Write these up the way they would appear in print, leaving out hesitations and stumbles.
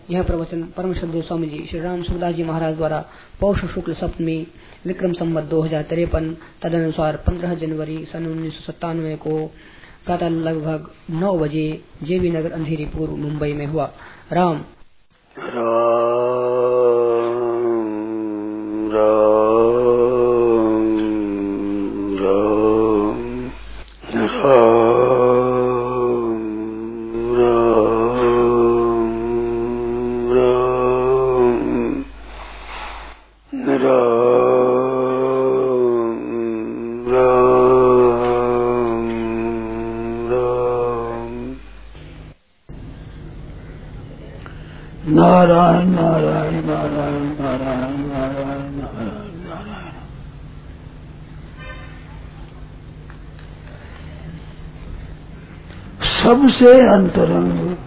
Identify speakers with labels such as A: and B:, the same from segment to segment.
A: यह प्रवचन परम श्रद्धेय स्वामी जी श्री राम सुखदास जी महाराज द्वारा पौष शुक्ल सप्तमी विक्रम संवत 2053 तदनुसार 15 जनवरी सन 1997 को प्रातः लगभग 9 बजे जेबी नगर अंधेरी पूर्व मुंबई में हुआ। राम
B: नारायण नारायण नारायण नारायण नारायण नारायण नारायण। सबसे अंतरंग,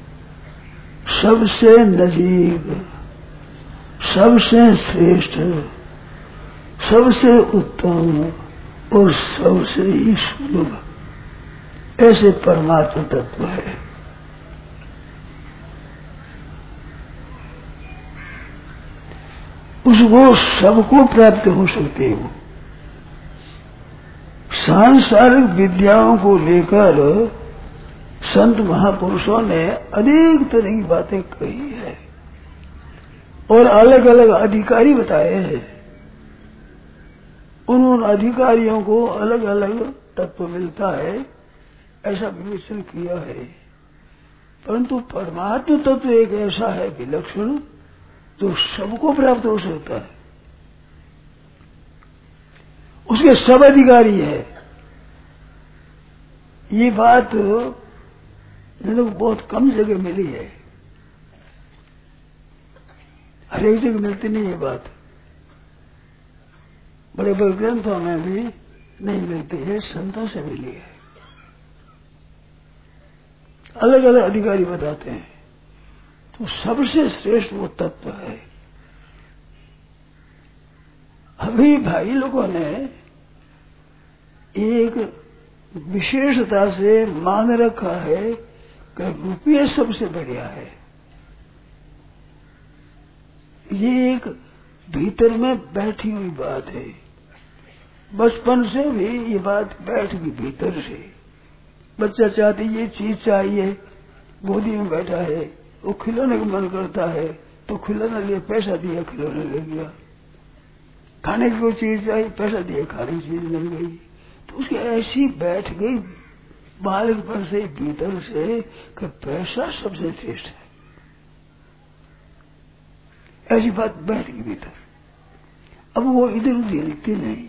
B: सबसे नजीक, सबसे श्रेष्ठ, सबसे उत्तम और सबसे ही सुलभ ऐसे परमात्मा तत्व है। उसको सबको प्राप्त हो सकते हो। सांसारिक विद्याओं को लेकर संत महापुरुषों ने अनेक तरह की बातें कही है और अलग अलग अधिकारी बताए हैं। उन अधिकारियों को अलग अलग तत्व मिलता है ऐसा विवेचन किया है, परंतु परमात्मा तत्व एक ऐसा है विलक्षण तो सबको प्राप्त हो सकता है। उसके सब अधिकारी है। ये बात मतलब बहुत कम जगह मिली है, हर एक जगह मिलती नहीं ये बात। बड़े बड़े ग्रंथों में भी नहीं मिलती है, संतों से मिली है। अलग अलग अधिकारी बताते हैं तो सबसे श्रेष्ठ वो तत्व है। अभी भाई लोगों ने एक विशेषता से मान रखा है कि रुपये सबसे बढ़िया है। ये एक भीतर में बैठी हुई बात है। बचपन से भी ये बात बैठ गई भीतर से। बच्चा चाहती ये चीज चाहिए, गोदी में बैठा है, वो खिलौने का मन करता है तो खिलौने लिए पैसा दिया, खिलौने ले लिया। खाने की कोई चीज चाहिए, पैसा दिया, खाने की चीज मिल गई। तो उसकी ऐसी बैठ गई बालकपन से भीतर से कि पैसा सबसे श्रेष्ठ है। ऐसी बात बैठ गई भीतर। अब वो इधर उधर हिलती नहीं।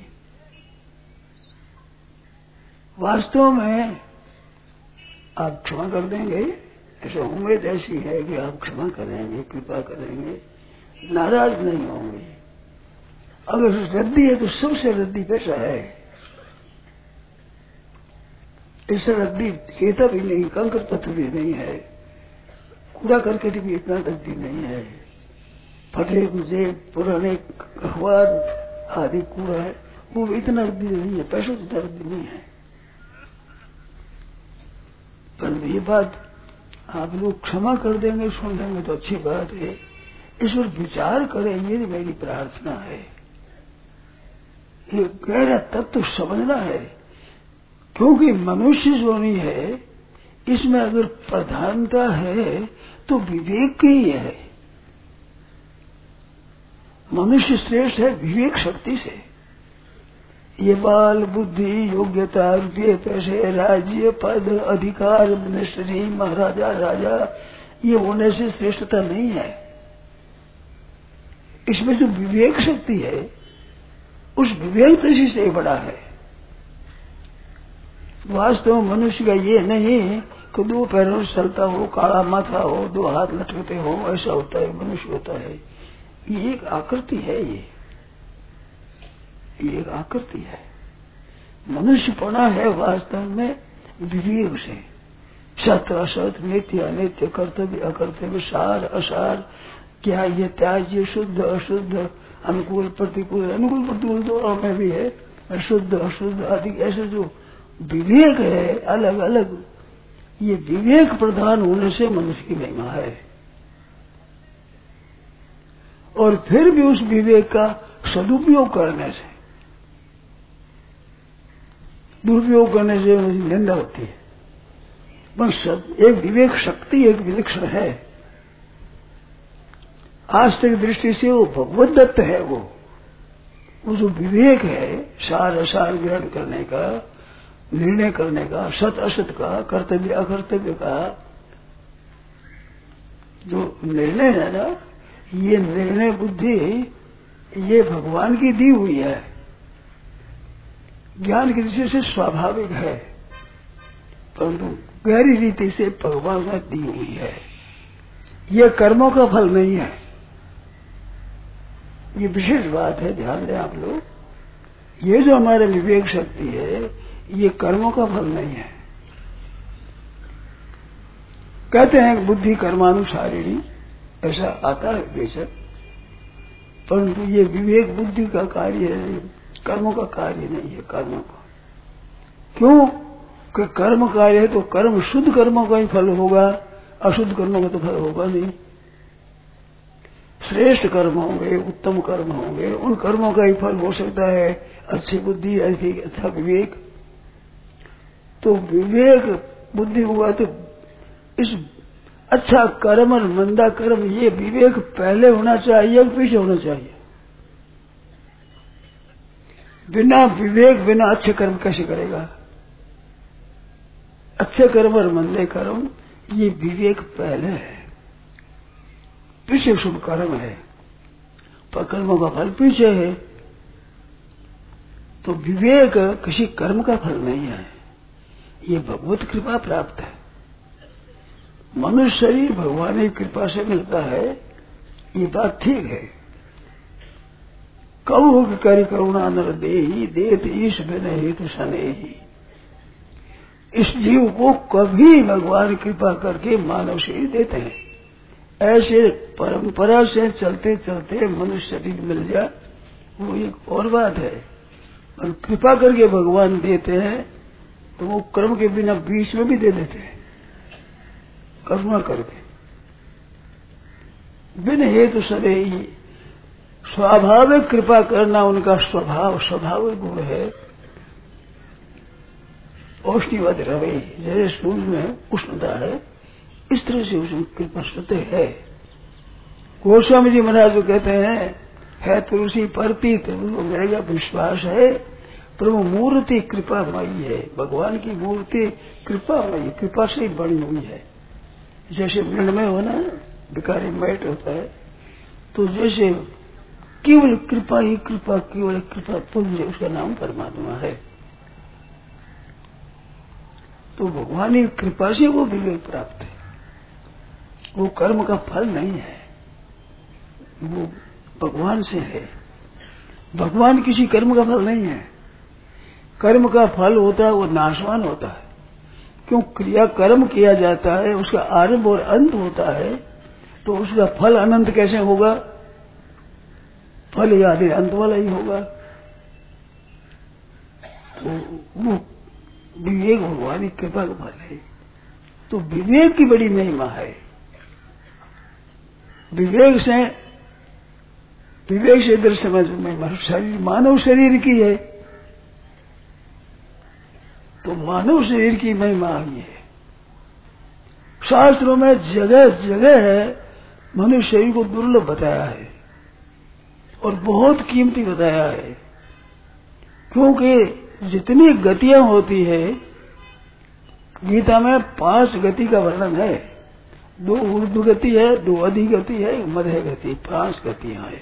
B: वास्तव में आप क्षमा कर देंगे, ऐसा उम्मीद ऐसी है कि आप क्षमा करेंगे, कृपा करेंगे, नाराज नहीं होंगे। अगर रद्दी है तो सबसे रद्दी पैसा है। इससे रद्दी खेता भी नहीं, कंकर पत्थर भी नहीं है, कूड़ा करकट भी इतना रद्दी नहीं है। फटे मुझे पुराने अखबार आदि कूड़ा है, वो इतना रद्दी नहीं है। पैसा तो रद्दी नहीं है। पर ये बात आप लोग क्षमा कर देंगे, सुन देंगे तो अच्छी बात है। इस पर विचार करें, ये मेरी प्रार्थना है। ये गहरा तत्व समझना है, क्योंकि मनुष्य जोनी है इसमें अगर प्रधानता है तो विवेक की ही है। मनुष्य श्रेष्ठ है विवेक शक्ति से। ये बाल बुद्धि योग्यता रुपये पैसे राज्य पद अधिकार मिनिस्ट्री महाराजा राजा ये होने से श्रेष्ठता नहीं है। इसमें जो विवेक शक्ति है उस विवेक दृष्टि से बड़ा है। वास्तव मनुष्य का ये नहीं कि दो पैरों से चलता हो, काला माथा हो, दो हाथ लटकते हो, ऐसा होता है मनुष्य होता है। ये एक आकृति है। ये एक आकृति है। मनुष्यपना है वास्तव में विवेक से। सत्य असत, नित्य अनित्य, कर्तव्य अकर्तव्य, सार असार, क्या ये त्याज्य शुद्ध अशुद्ध, अनुकूल प्रतिकूल, अनुकूल प्रतिकूल दोनों में भी है, शुद्ध अशुद्ध आदि ऐसे जो विवेक है अलग अलग, ये विवेक प्रधान होने से मनुष्य की महिमा है। और फिर भी उस विवेक का सदुपयोग करने से, दुरुपयोग करने से निंदा होती है। बस एक विवेक शक्ति, एक विलक्षण है। आज तक दृष्टि से वो भगवत दत्त है। वो जो विवेक है, सार असार ग्रहण करने का, निर्णय करने का, सत असत का, कर्तव्य अकर्तव्य का जो निर्णय है ना, ये निर्णय बुद्धि ये भगवान की दी हुई है, ज्ञान की दृष्टि से स्वाभाविक है, परंतु गहरी रीति से भगवान ने दी हुई है। ये कर्मों का फल नहीं है। ये विशेष बात है, ध्यान दें आप लोग। ये जो हमारे विवेक शक्ति है, ये कर्मों का फल नहीं है। कहते हैं बुद्धि कर्मानुसारिणी, ऐसा आता है बेशक, परंतु ये विवेक बुद्धि का कार्य है, कर्मों का कार्य नहीं है। कर्मों का क्यों कि कर्म कार्य है तो कर्म शुद्ध कर्मों का ही फल होगा, अशुद्ध कर्मों का तो फल होगा नहीं। श्रेष्ठ कर्म होंगे, उत्तम कर्म होंगे, उन कर्मों का ही फल हो सकता है, अच्छी बुद्धि, अच्छा विवेक। तो विवेक बुद्धि हुआ तो इस अच्छा कर्म और मंदा कर्म, ये विवेक पहले होना चाहिए कि पीछे होना चाहिए? बिना विवेक, बिना अच्छे कर्म कैसे करेगा? अच्छे कर्म और मंदे कर्म, ये विवेक पहले है, पीछे शुभ कर्म है, पर कर्मों का फल पीछे है। तो विवेक किसी कर्म का फल नहीं है, ये भगवत कृपा प्राप्त है। मनुष्य शरीर भगवान की कृपा से मिलता है, ये बात ठीक है। कहो कि करी करुणा नर देहि, देत ईश बिन हेतु सनेहि। इस जीव को कभी भगवान कृपा करके मानव शरीर देते हैं। ऐसे परंपरा से चलते चलते मनुष्य शरीर मिल जाए, वो एक और बात है। और कृपा करके भगवान देते हैं तो वो कर्म के बिना बीच में भी दे देते हैं, करुणा करके, बिन हेतु सनेहि। स्वाभाविक कृपा करना उनका स्वभाव, स्वाभाविक गुण है। औष्णिवत रवे, जैसे सूर्य में उष्णता है, इस तरह से उसमें कृपा स्वतः है। गोस्वामी जी महाराज जो कहते हैं, है तुलसी परतीत, उनको मेरा विश्वास है प्रभु मूर्ति कृपामयी है। भगवान की मूर्ति कृपामयी, कृपा से बनी हुई है। जैसे मृणमय होना भिखारी मैट होता है, तो जैसे केवल कृपा ही कृपा, केवल कृपा पुण्य, उसका नाम परमात्मा है। तो भगवान की कृपा से वो विवेक प्राप्त है, वो कर्म का फल नहीं है, वो भगवान से है। भगवान किसी कर्म का फल नहीं है। कर्म का फल होता है वो नाशवान होता है। क्यों? क्रिया कर्म किया जाता है, उसका आरंभ और अंत होता है, तो उसका फल अनंत कैसे होगा? फल याद अंत वाला ही होगा। तो वो विवेक भगवान की कृपा का फल है। तो विवेक की बड़ी महिमा है। विवेक से इधर समझ में शरीर मानव शरीर की है, तो मानव शरीर की महिमा आई है। शास्त्रों में जगह जगह है मनुष्य शरीर को दुर्लभ बताया है और बहुत कीमती बताया है। क्योंकि जितनी गतियां होती है, गीता में 5 गति का वर्णन है। 2 ऊर्ध्व गति है, 2 अधि गति है, 1 मध्य गति, 5 गतियां हैं।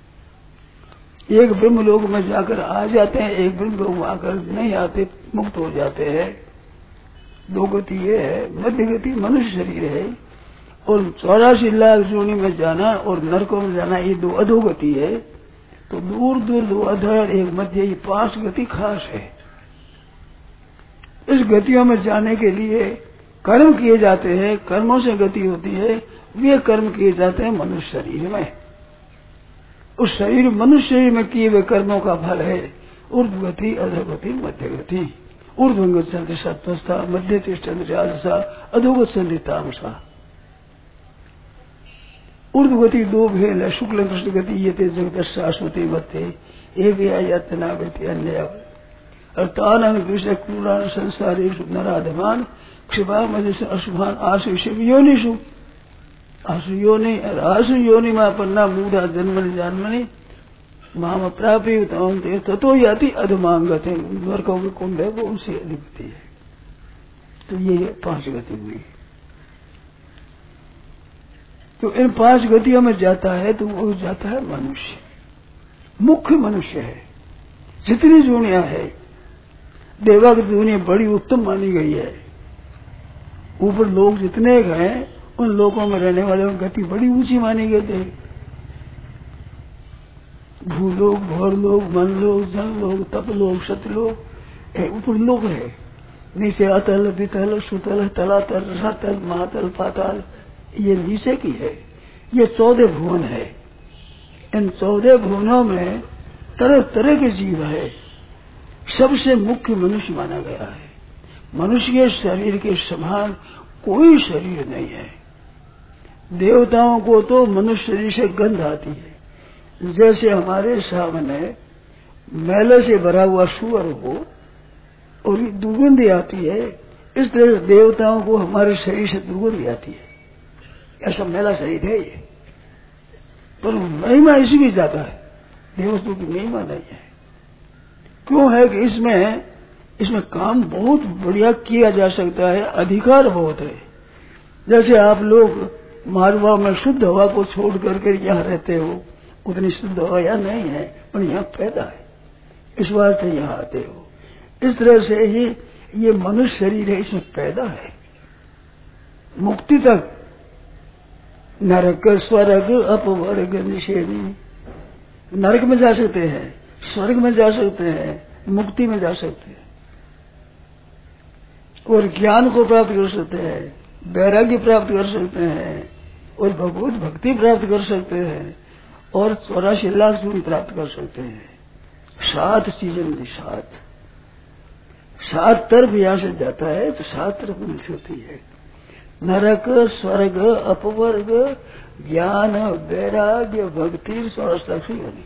B: एक ब्रह्म लोक में जाकर आ जाते हैं, एक ब्रह्म लोक में आकर नहीं आते, मुक्त हो जाते हैं। 2 गति ये है। मध्य गति मनुष्य शरीर है, और 84 लाख योनि में जाना और नरकों में जाना, ये 2 अधोगति है। तो दूर दूर 2 अधर, 1 मध्य, ये 5 गति खास है। इस गतियों में जाने के लिए कर्म किए जाते हैं, कर्मों से गति होती है। वे कर्म किए जाते हैं मनुष्य शरीर में। उस शरीर मनुष्य शरीर में किए हुए कर्मों का फल है ऊर्ध्व गति, अधोगति, मध्य गति। ऊर्ध्व गच्छन्ति सत्त्वस्ता, मध्य तिष्ठन्ति राजसा, अधोगच्छन्ति तामसा। ऊर्ध्वगति दो भेद है, शुक्ल कृष्ण गति ये थे जगत शाश्वती मते ये भी आयातना व्यक्ति अन्य अर्थान कृष्ण क्रूरान संसारेषु नराधमान क्षिपा मधुष अशुभान आशु शिव योनिषु आशु योनि में पन्ना मूढ़ा जन्मनि जानमनि माम प्राप्ति ततो याति अधमांगत है, नरकों के कुंड है वो उनसे अधिपति है। तो ये 5 गति हुई। तो इन 5 गतियों में जाता है तो वो जाता है मनुष्य, मुख्य मनुष्य है। जितनी दुनिया है, देवा की दुनिया बड़ी उत्तम मानी गई है। ऊपर लोग जितने हैं उन लोगों में रहने वालों की गति बड़ी ऊंची मानी गई है। भूलोक, भौरलोक, मनलोक, जनलोक, तपलोक, सतलोक, ऊपर लोक है। नीचे अतल, वितल, सुतल, तलातल, रतल, महातल, पाताल, ये नीचे की है। ये 14 भुवन है। इन 14 भुवनों में तरह तरह के जीव है। सबसे मुख्य मनुष्य माना गया है। मनुष्य के शरीर के समान कोई शरीर नहीं है। देवताओं को तो मनुष्य शरीर से गंध आती है। जैसे हमारे सामने मैले से भरा हुआ सुअर हो और दुर्गंध आती है, इस तरह देवताओं को हमारे शरीर से दुर्गंध आती है। ऐसा मैला शरीर है ये, पर महिमा इसी भी ज्यादा है। देवताओं की महिमा नहीं है। क्यों है कि इसमें काम बहुत बढ़िया किया जा सकता है, अधिकार बहुत है। जैसे आप लोग मारवा में शुद्ध हवा को छोड़ करके यहाँ रहते हो, उतनी शुद्ध हवा यहाँ नहीं है, पर यहाँ पैदा है, इस वास्ते यहाँ आते हो। इस तरह से ही ये मनुष्य शरीर है, इसमें पैदा है। मुक्ति तक नरक, स्वर्ग, अपवर्ग, निषेधी, नरक में जा सकते हैं, स्वर्ग में जा सकते हैं, मुक्ति में जा सकते हैं, और ज्ञान को प्राप्त कर सकते हैं, वैराग्य प्राप्त कर सकते हैं, और भगवत भक्ति प्राप्त कर सकते हैं, और 84 लाख गुण प्राप्त कर सकते हैं। 7 चीजें मिली, 7 तरफ यहां से जाता है तो 7 तरफ मिलती होती है। नरक, स्वर्ग, अपवर्ग, ज्ञान, वैराग्य, भक्ति, 84 लाख योनि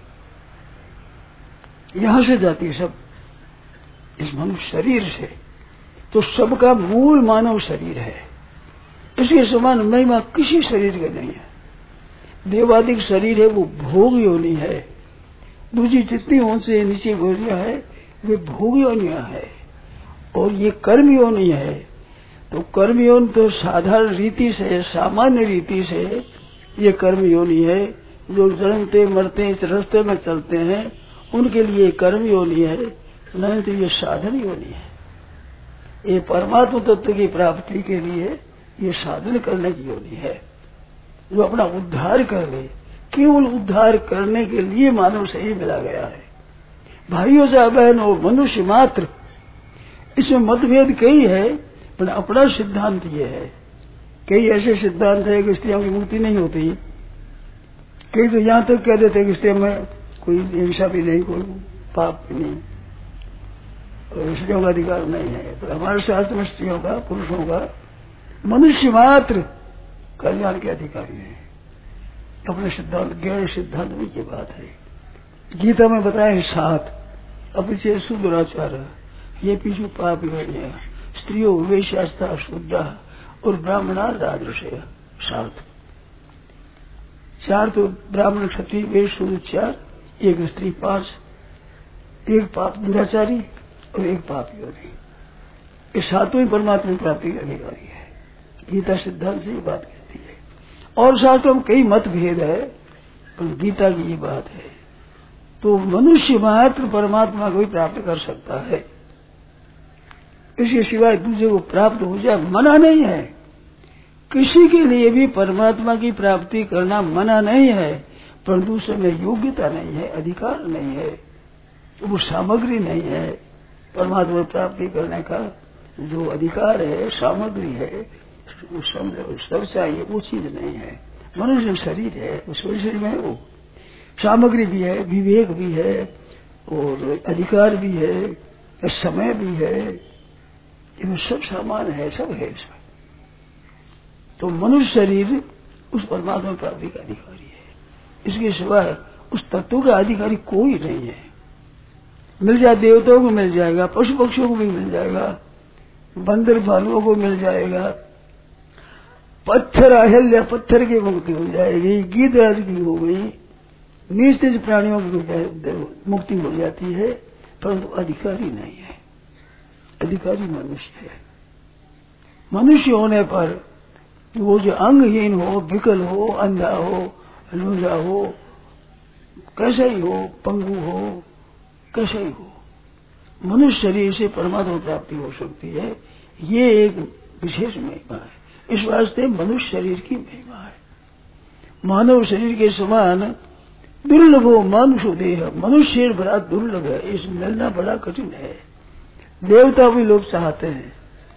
B: यहां से जाती है सब, इस मनुष्य शरीर से। तो सबका मूल मानव शरीर है। इसके समान महिमा किसी शरीर का नहीं है। देवादिक शरीर है वो भोग योनि है। दूसरी जितनी ऊंचे नीचे गोलियां है वे भोग योनियां है, और ये कर्म योनि है। तो कर्म योनि तो साधारण रीति से, सामान्य रीति से ये कर्म योनि है। जो जन्मते मरते इस रास्ते में चलते हैं उनके लिए कर्म योनि है, नहीं तो ये साधन योनि है। ये परमात्मा तत्व की प्राप्ति के लिए ये साधन करने की योनि है, जो अपना उद्धार कर ले। केवल उद्धार करने के लिए मानव शरीर मिला गया है। भाइयों से बहन और मनुष्य मात्र, इसमें मतभेद कई है, पर अपना सिद्धांत ये है। कई ऐसे सिद्धांत है कि स्त्रियों की मुक्ति नहीं होती। कई तो यहां तक कह देते हैं कि स्त्रियों में कोई हिंसा भी नहीं, कोई पाप भी नहीं, और स्त्रियों का अधिकार नहीं है। तो हमारे शास्त्र में स्त्रियों का, पुरुषों का, मनुष्य मात्र कल्याण के अधिकारी है। अपने सिद्धांत, गैर सिद्धांत में ये बात है। गीता में बताया 7 अपरिचय शुद्राचार, ये पीछे पाप योनियां, स्त्रियों वेश्यास्ता शुद्धा और ब्राह्मणा राजर्षय 7। 4 तो ब्राह्मण, क्षत्रिय, वैश्य, शूद्र 4, 1 स्त्री 5, 1 पाप दुराचारी और 1 पाप योनि। ये 7 ही परमात्मा प्राप्ति के अधिकारी है। गीता सिद्धांत से ये बात कहती है। और शास्त्रों में कई मतभेद है, पर गीता की ये बात है। तो मनुष्य मात्र परमात्मा को ही प्राप्त कर सकता है, इसके सिवाय दूसरे को प्राप्त हो जाए मना नहीं है। किसी के लिए भी परमात्मा की प्राप्ति करना मना नहीं है, पर दूसरे में योग्यता नहीं है, अधिकार नहीं है, वो सामग्री नहीं है। परमात्मा प्राप्ति करने का जो अधिकार है, सामग्री है, सब चाहिए, वो चीज नहीं है। मनुष्य शरीर है, उस शरीर में वो सामग्री भी है, विवेक भी है, और अधिकार भी है, समय भी है, ये सब सामान है, सब है इसमें। तो मनुष्य शरीर उस परमात्मा प्राप्ति का अधिकारी है। इसके सिवाय उस तत्व का अधिकारी कोई नहीं है। मिल जाए देवताओं को मिल जाएगा, पशु पक्षियों को भी मिल जाएगा, बंदर भालुओं को मिल जाएगा, पत्थर अहिल्या पत्थर की मुक्ति हो जाएगी, गीत राज की हो गई, नीच नीच प्राणियों की मुक्ति हो जाती है, परंतु अधिकारी नहीं है। अधिकारी मनुष्य है। मनुष्य होने पर वो जो अंगहीन हो, विकल हो, अंधा हो, लूला हो, कैसा ही हो, पंगु हो, कैसा ही हो, मनुष्य शरीर से परमात्मा प्राप्ति हो सकती है। ये एक विशेष महिमा है। इस वास्ते मनुष्य शरीर की महिमा है। मानव शरीर के समान दुर्लभ हो मानुषो देह, मनुष्य बड़ा दुर्लभ है, इस मिलना बड़ा कठिन है। देवता भी लोग चाहते हैं,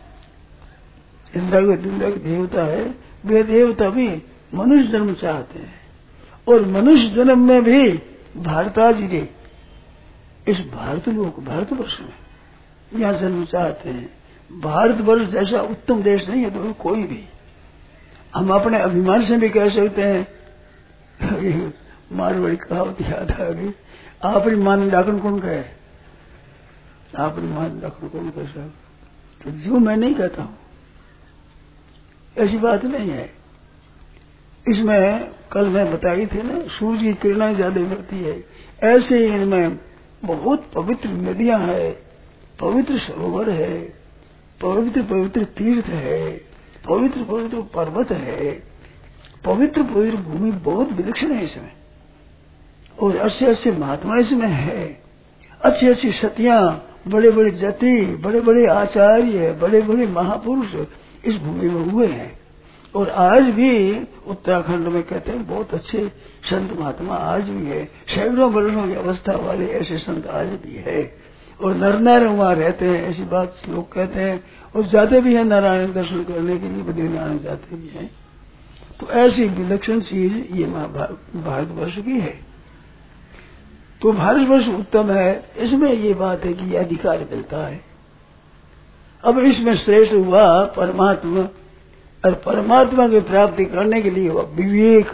B: इंद्र के देवता है, वे देवता भी मनुष्य जन्म चाहते हैं। और मनुष्य जन्म में भी भारताजी के इस भारतवर्ष में यहाँ जन्म चाहते हैं। भारतवर्ष जैसा उत्तम देश नहीं है तो कोई भी। हम अपने अभिमान से भी कह सकते हैं, मारवाड़ी कहावत याद आ गई, आपरी मान डाकण कौन कहे, आपरी मान डाकण कौन कह सकता, तो जो मैं नहीं कहता हूं, ऐसी बात नहीं है। इसमें कल मैं बताई थी ना, सूर्य की किरणें ज्यादा बढ़ती है, ऐसे ही इनमें बहुत पवित्र नदियां है, पवित्र सरोवर है, पवित्र पवित्र तीर्थ है, पवित्र पवित्र पर्वत है, पवित्र पवित्र भूमि बहुत विलक्षण है इसमें। और अच्छे अच्छे महात्मा इसमें है, अच्छी अच्छी सतियां, बड़े बड़े जति, बड़े बड़े आचार्य, बड़े बड़े महापुरुष इस भूमि में हुए हैं। और आज भी उत्तराखंड में कहते हैं बहुत अच्छे संत महात्मा आज भी है, सैकड़ों वर्षों की अवस्था वाले ऐसे संत आज भी है। और नर नारायण वहां रहते हैं, ऐसी बात लोग कहते हैं। और जाते भी हैं नारायण दर्शन करने के लिए, बद्रीनारायण जाते भी हैं। तो ऐसी विलक्षण चीज ये भारतवर्ष की है। तो भारतवर्ष उत्तम है, इसमें ये बात है कि अधिकार मिलता है। अब इसमें श्रेष्ठ हुआ परमात्मा, और परमात्मा की प्राप्ति करने के लिए हुआ विवेक।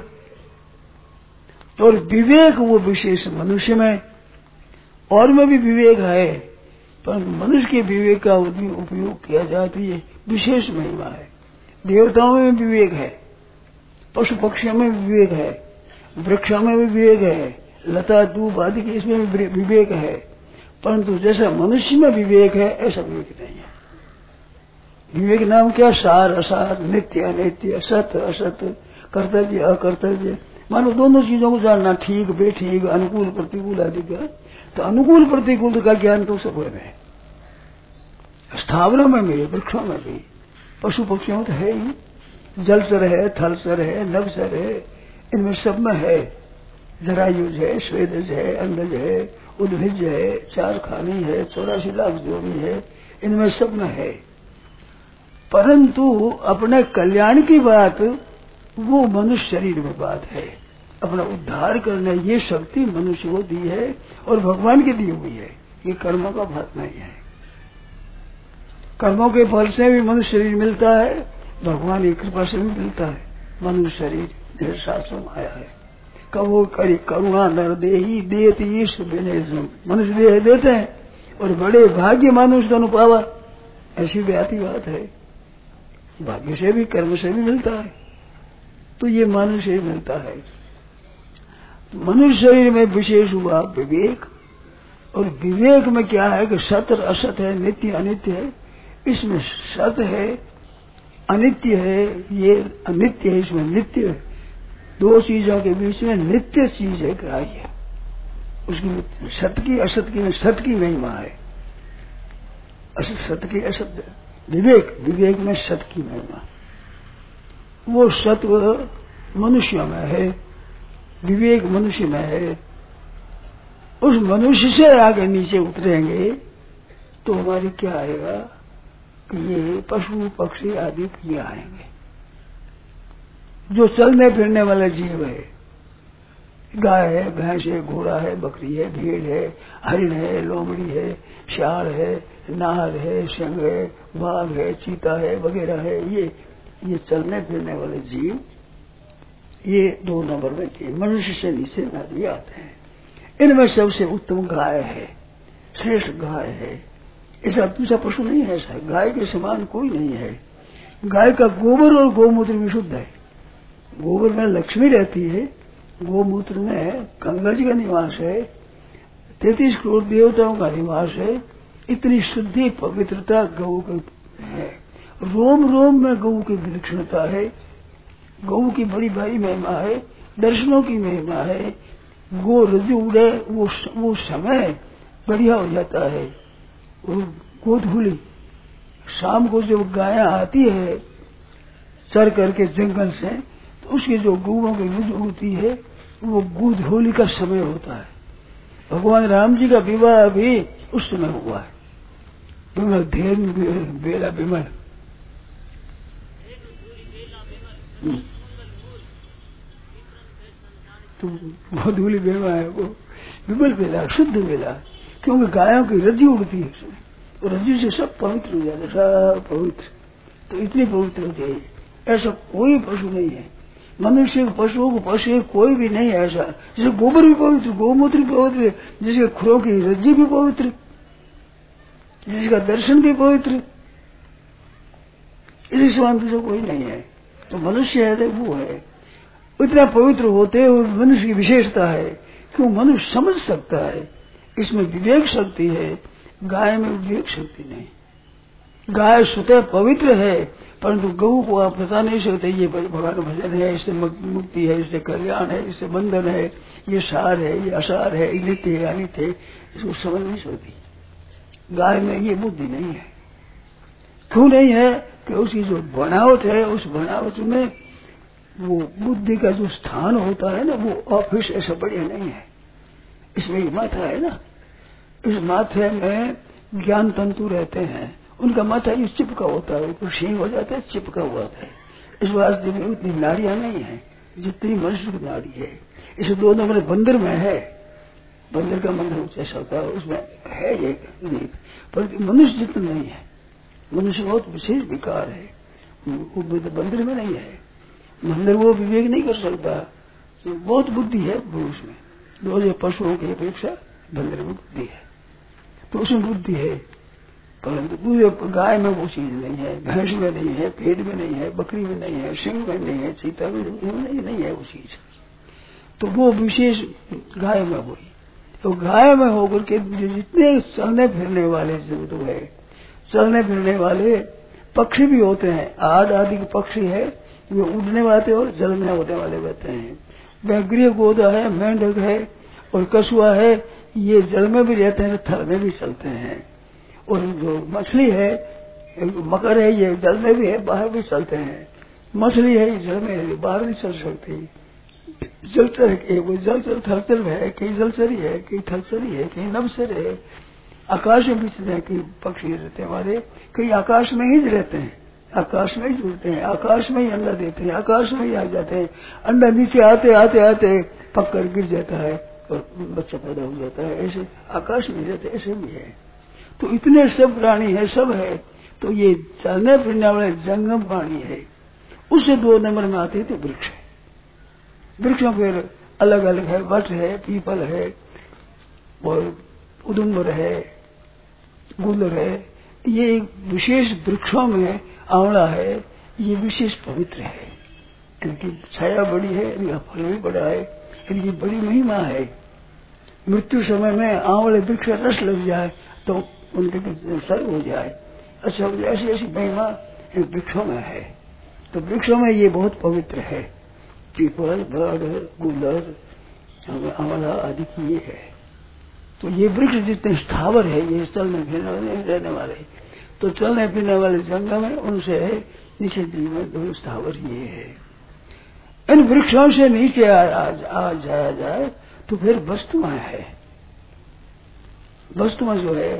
B: और विवेक वो विशेष मनुष्य में, और में भी विवेक है, पर मनुष्य के विवेक का उपयोग किया जाती है, विशेष महिमा है। देवताओं में भी विवेक है, पशु पक्षियों में भी विवेक है, वृक्षों में भी विवेक है, लता दूब आदि के इसमें भी विवेक है, परंतु जैसा मनुष्य में विवेक है ऐसा विवेक नहीं है। विवेक नाम क्या, सार असार, नित्य अनित्य, सत्य असत, कर्तव्य अकर्तव्य, मानो दोनों चीजों को जानना, ठीक बेठीक, अनुकूल प्रतिकूल आदि का। तो अनुकूल प्रतिकूल का ज्ञान तो सब है, स्थावरों में भी, वृक्षों में भी, पशु पक्षियों में तो है ही, जलचर है, थलचर है, नभचर है, इनमें सब में है। जरायुज है, स्वेदज है, अंडज है, उद्भिज है, चार खानी है, 84 लाख जो भी है, इनमें सब में है। परंतु अपने कल्याण की बात वो मनुष्य शरीर में बात है। अपना उद्धार करने ये शक्ति मनुष्य को दी है और भगवान की दी हुई है, ये कर्मों का फल नहीं है। कर्मों के फल से भी मनुष्य शरीर मिलता है, भगवान की कृपा से भी मिलता है मनुष्य शरीर। शास्त्र में आया है, कबो करी करुणा नर देही देती ईश विनय, मनुष्य देह देते हैं और बड़े भाग्य मनुष्य दोनों पावा, ऐसी व्याति बात है। भाग्य से भी कर्म से भी मिलता है, तो ये मनुष्य ही मिलता है। मनुष्य शरीर में विशेष हुआ विवेक, और विवेक में क्या है कि सत्य असत है, नित्य अनित्य है। इसमें सत्य है, अनित्य है, ये अनित्य है, इसमें नित्य है। दो चीजों के बीच में नित्य चीज है ग्राह्य, उसकी सत्य की असत की, सत्य की महिमा है, असत सत्य की असत। विवेक, विवेक में सत्य की महिमा, वो सत्व मनुष्य में है, विवेक मनुष्य में है। उस मनुष्य से आगे नीचे उतरेंगे तो हमारी क्या आएगा कि ये पशु पक्षी आदि क्रिया आएंगे, जो चलने फिरने वाला जीव है। गाय है, भैंस है, घोड़ा है, बकरी है, भेड़ है, हरिण है, लोमड़ी है, श्याल है, नाग है, सिंह है, बाघ है, चीता है, वगैरह है। ये चलने फिरने वाले जीव, ये 2 नंबर में थे। मनुष्य से नीचे नदी आते हैं। इनमें सबसे उत्तम गाय है, श्रेष्ठ गाय है। ऐसा दूसरा पशु नहीं है, ऐसा गाय के समान कोई नहीं है। गाय का गोबर और गौमूत्र भी शुद्ध है। गोबर में लक्ष्मी रहती है, गौमूत्र में गंगा जी का निवास है, 33 करोड़ देवताओं का निवास है। इतनी शुद्धि पवित्रता गौ की है। रोम रोम में गौ की विलक्षणता है। गौ की बड़ी भारी महिमा है, दर्शनों की महिमा है। गो रजू उड़े वो समय बढ़िया हो जाता है। गोधूली शाम को जब गायें आती है चर करके जंगल से, तो उसकी जो गौओं की रज उड़ती है वो गोधूली का समय होता है। भगवान राम जी का विवाह भी उस समय हुआ है। विमल धेर बेला विमल, तो गोधूली बेला है वो, विमल बेला, शुद्ध बेला, क्योंकि गायों की रज्जु उड़ती है उसमें, और रज्जु से सब पवित्र हो जाता है, सब पवित्र। तो इतनी पवित्र होती है, ऐसा कोई पशु नहीं है। मनुष्य पशुओं को पशु कोई भी नहीं है ऐसा। जैसे गोबर भी पवित्र, गौमूत्र भी पवित्र, जिसके खुरों की रज्जु भी पवित्र, जिसका दर्शन भी पवित्र, इसी समान दूसरा कोई नहीं है। तो मनुष्य है वो है। इतना पवित्र होते हुए मनुष्य की विशेषता है कि वो मनुष्य समझ सकता है, इसमें विवेक शक्ति है। गाय में विवेक शक्ति नहीं। गाय स्वतः पवित्र है, परंतु गऊ को आप बता नहीं सकते ये भगवान भजन है, इससे मुक्ति है, इससे कल्याण है, इससे बंधन है, ये सार है, ये असार है, ये नित्य है, अनित्य है, इसको समझ नहीं सकती। गाय में ये बुद्धि नहीं है। क्यों नहीं है? कि उसकी जो बनावट है, उस बनावट में वो बुद्धि का जो स्थान होता है ना, वो ऑफिस ऐसा बढ़िया नहीं है। इसमें ये माथा है ना, इस माथे में ज्ञान तंतु रहते हैं, उनका माथा ये चिपका होता है, ऊपर सिंह हो जाता है, चिपका हुआ है। इस वास्ते में उतनी नाड़ियां नहीं है जितनी मनुष्य की नाड़ी है। इसे 2 नंबर बंदर में है, बंदर का मंदिर जैसा होता है उसमें है ये, पर मनुष्य जितना नहीं है। मनुष्य बहुत विशेष विकार है, वो बंदर में नहीं है। बंदर वो विवेक नहीं कर सकता, तो बहुत बुद्धि है पुरुष में। दूसरे पशुओं की अपेक्षा बंदर में बुद्धि है, तो उसमें बुद्धि है। परंतु दूसरे गाय में वो चीज नहीं है, भैंस में नहीं है, भेड़ में नहीं है, बकरी में नहीं है, सिंह में नहीं है, चीता में नहीं है वो चीज। तो वो विशेष गाय में हुई। तो गाय में होकर के जितने चलने फिरने वाले जंतु है, चलने फिरने वाले पक्षी भी होते हैं। आद आदि के पक्षी है, वे उड़ने वाले और जल में होने वाले रहते हैं। वह गृह गोदा है, मेंढक है और कछुआ है, ये जल में भी रहते हैं, थल में भी चलते हैं। और जो मछली है, मकर है, ये जल में भी है, बाहर भी चलते हैं। मछली है, जल में है, बाहर नहीं चल सकती। जलचर है, वो जलचर थलचर है, कहीं जलचरी है, कहीं थलचरी है, कहीं नवसर है। आकाश में भी कई पक्षी रहते हैं हमारे, कई आकाश में ही रहते हैं, आकाश में ही जुड़ते हैं, आकाश में ही अंडा देते हैं, आकाश में ही आ जाते हैं। अंडा नीचे आते आते आते पक कर गिर जाता है और बच्चा पैदा हो जाता है। ऐसे आकाश में रहते, ऐसे भी है। तो इतने सब प्राणी है, सब है। तो ये चलने फिरने वाले जंगम प्राणी है। उससे 2 नंबर में आते थे वृक्ष। वृक्षों फिर अलग अलग है, वट है, पीपल है और उदुम्बर है, गुलर है। ये विशेष वृक्षों में आंवला है, ये विशेष पवित्र है। इनकी छाया बड़ी है, इनका फल भी बड़ा है, इनकी बड़ी महिमा है। मृत्यु समय में आंवले वृक्ष रस लग जाए तो उनके सर्व हो जाए, अच्छा हो जाए, ऐसी ऐसी महिमा इन वृक्षों में है। तो वृक्षों में ये बहुत पवित्र है। पीपल, बड़, गुलर, आंवला आदि की ये है। तो ये वृक्ष जितने स्थावर है, ये चलने फिरने वाले रहने वाले, तो चलने फिरने वाले जंगल में उनसे नीचे जीवन 2 स्थावर ये है। इन वृक्षों से नीचे आ जाया जाए तो फिर वस्तुएं है। वस्तुएं जो है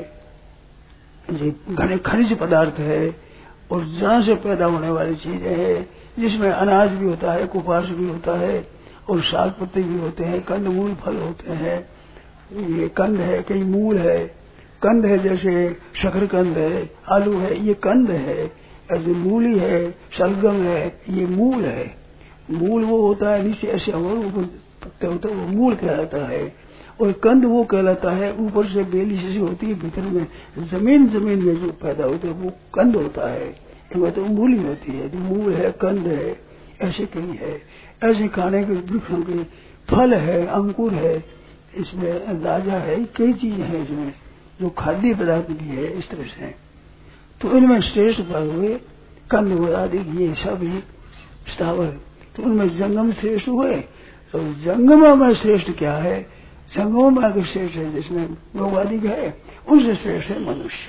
B: घने खनिज पदार्थ है और जड़ से पैदा होने वाली चीजें है, जिसमें अनाज भी होता है, कुपास भी होता है और शाक पत्ते भी होते हैं, कंद मूल फल होते हैं। ये कंद है, कई मूल है। कंद है जैसे शकरकंद है, आलू है, ये कंद है। ऐसे मूली है, शलगम है, ये मूल है। मूल वो होता है नीचे ऐसे और ऊपर पत्ते होता है, वो मूल कहलाता है। और कंद वो कहलाता है ऊपर से बेली जैसी होती है, भीतर में जमीन में जो पैदा होता है वो कंद होता है। एक तो मूल ही होती है, जो मूल है कंद है, ऐसे कई है। ऐसे खाने के वृक्षों के फल है, अंकुर है, इसमें दाजा है, कई चीजें हैं इसमें जो खाद्य पदार्थ भी है। इस तरह से तो इनमें श्रेष्ठ भाग हुए कंद आदि, ये सब ही स्थावर। तो उनमें जंगम श्रेष्ठ हुए। तो जंगम में श्रेष्ठ क्या है? जंगम में श्रेष्ठ है जिसमें गौवादी है, उनसे श्रेष्ठ है मनुष्य।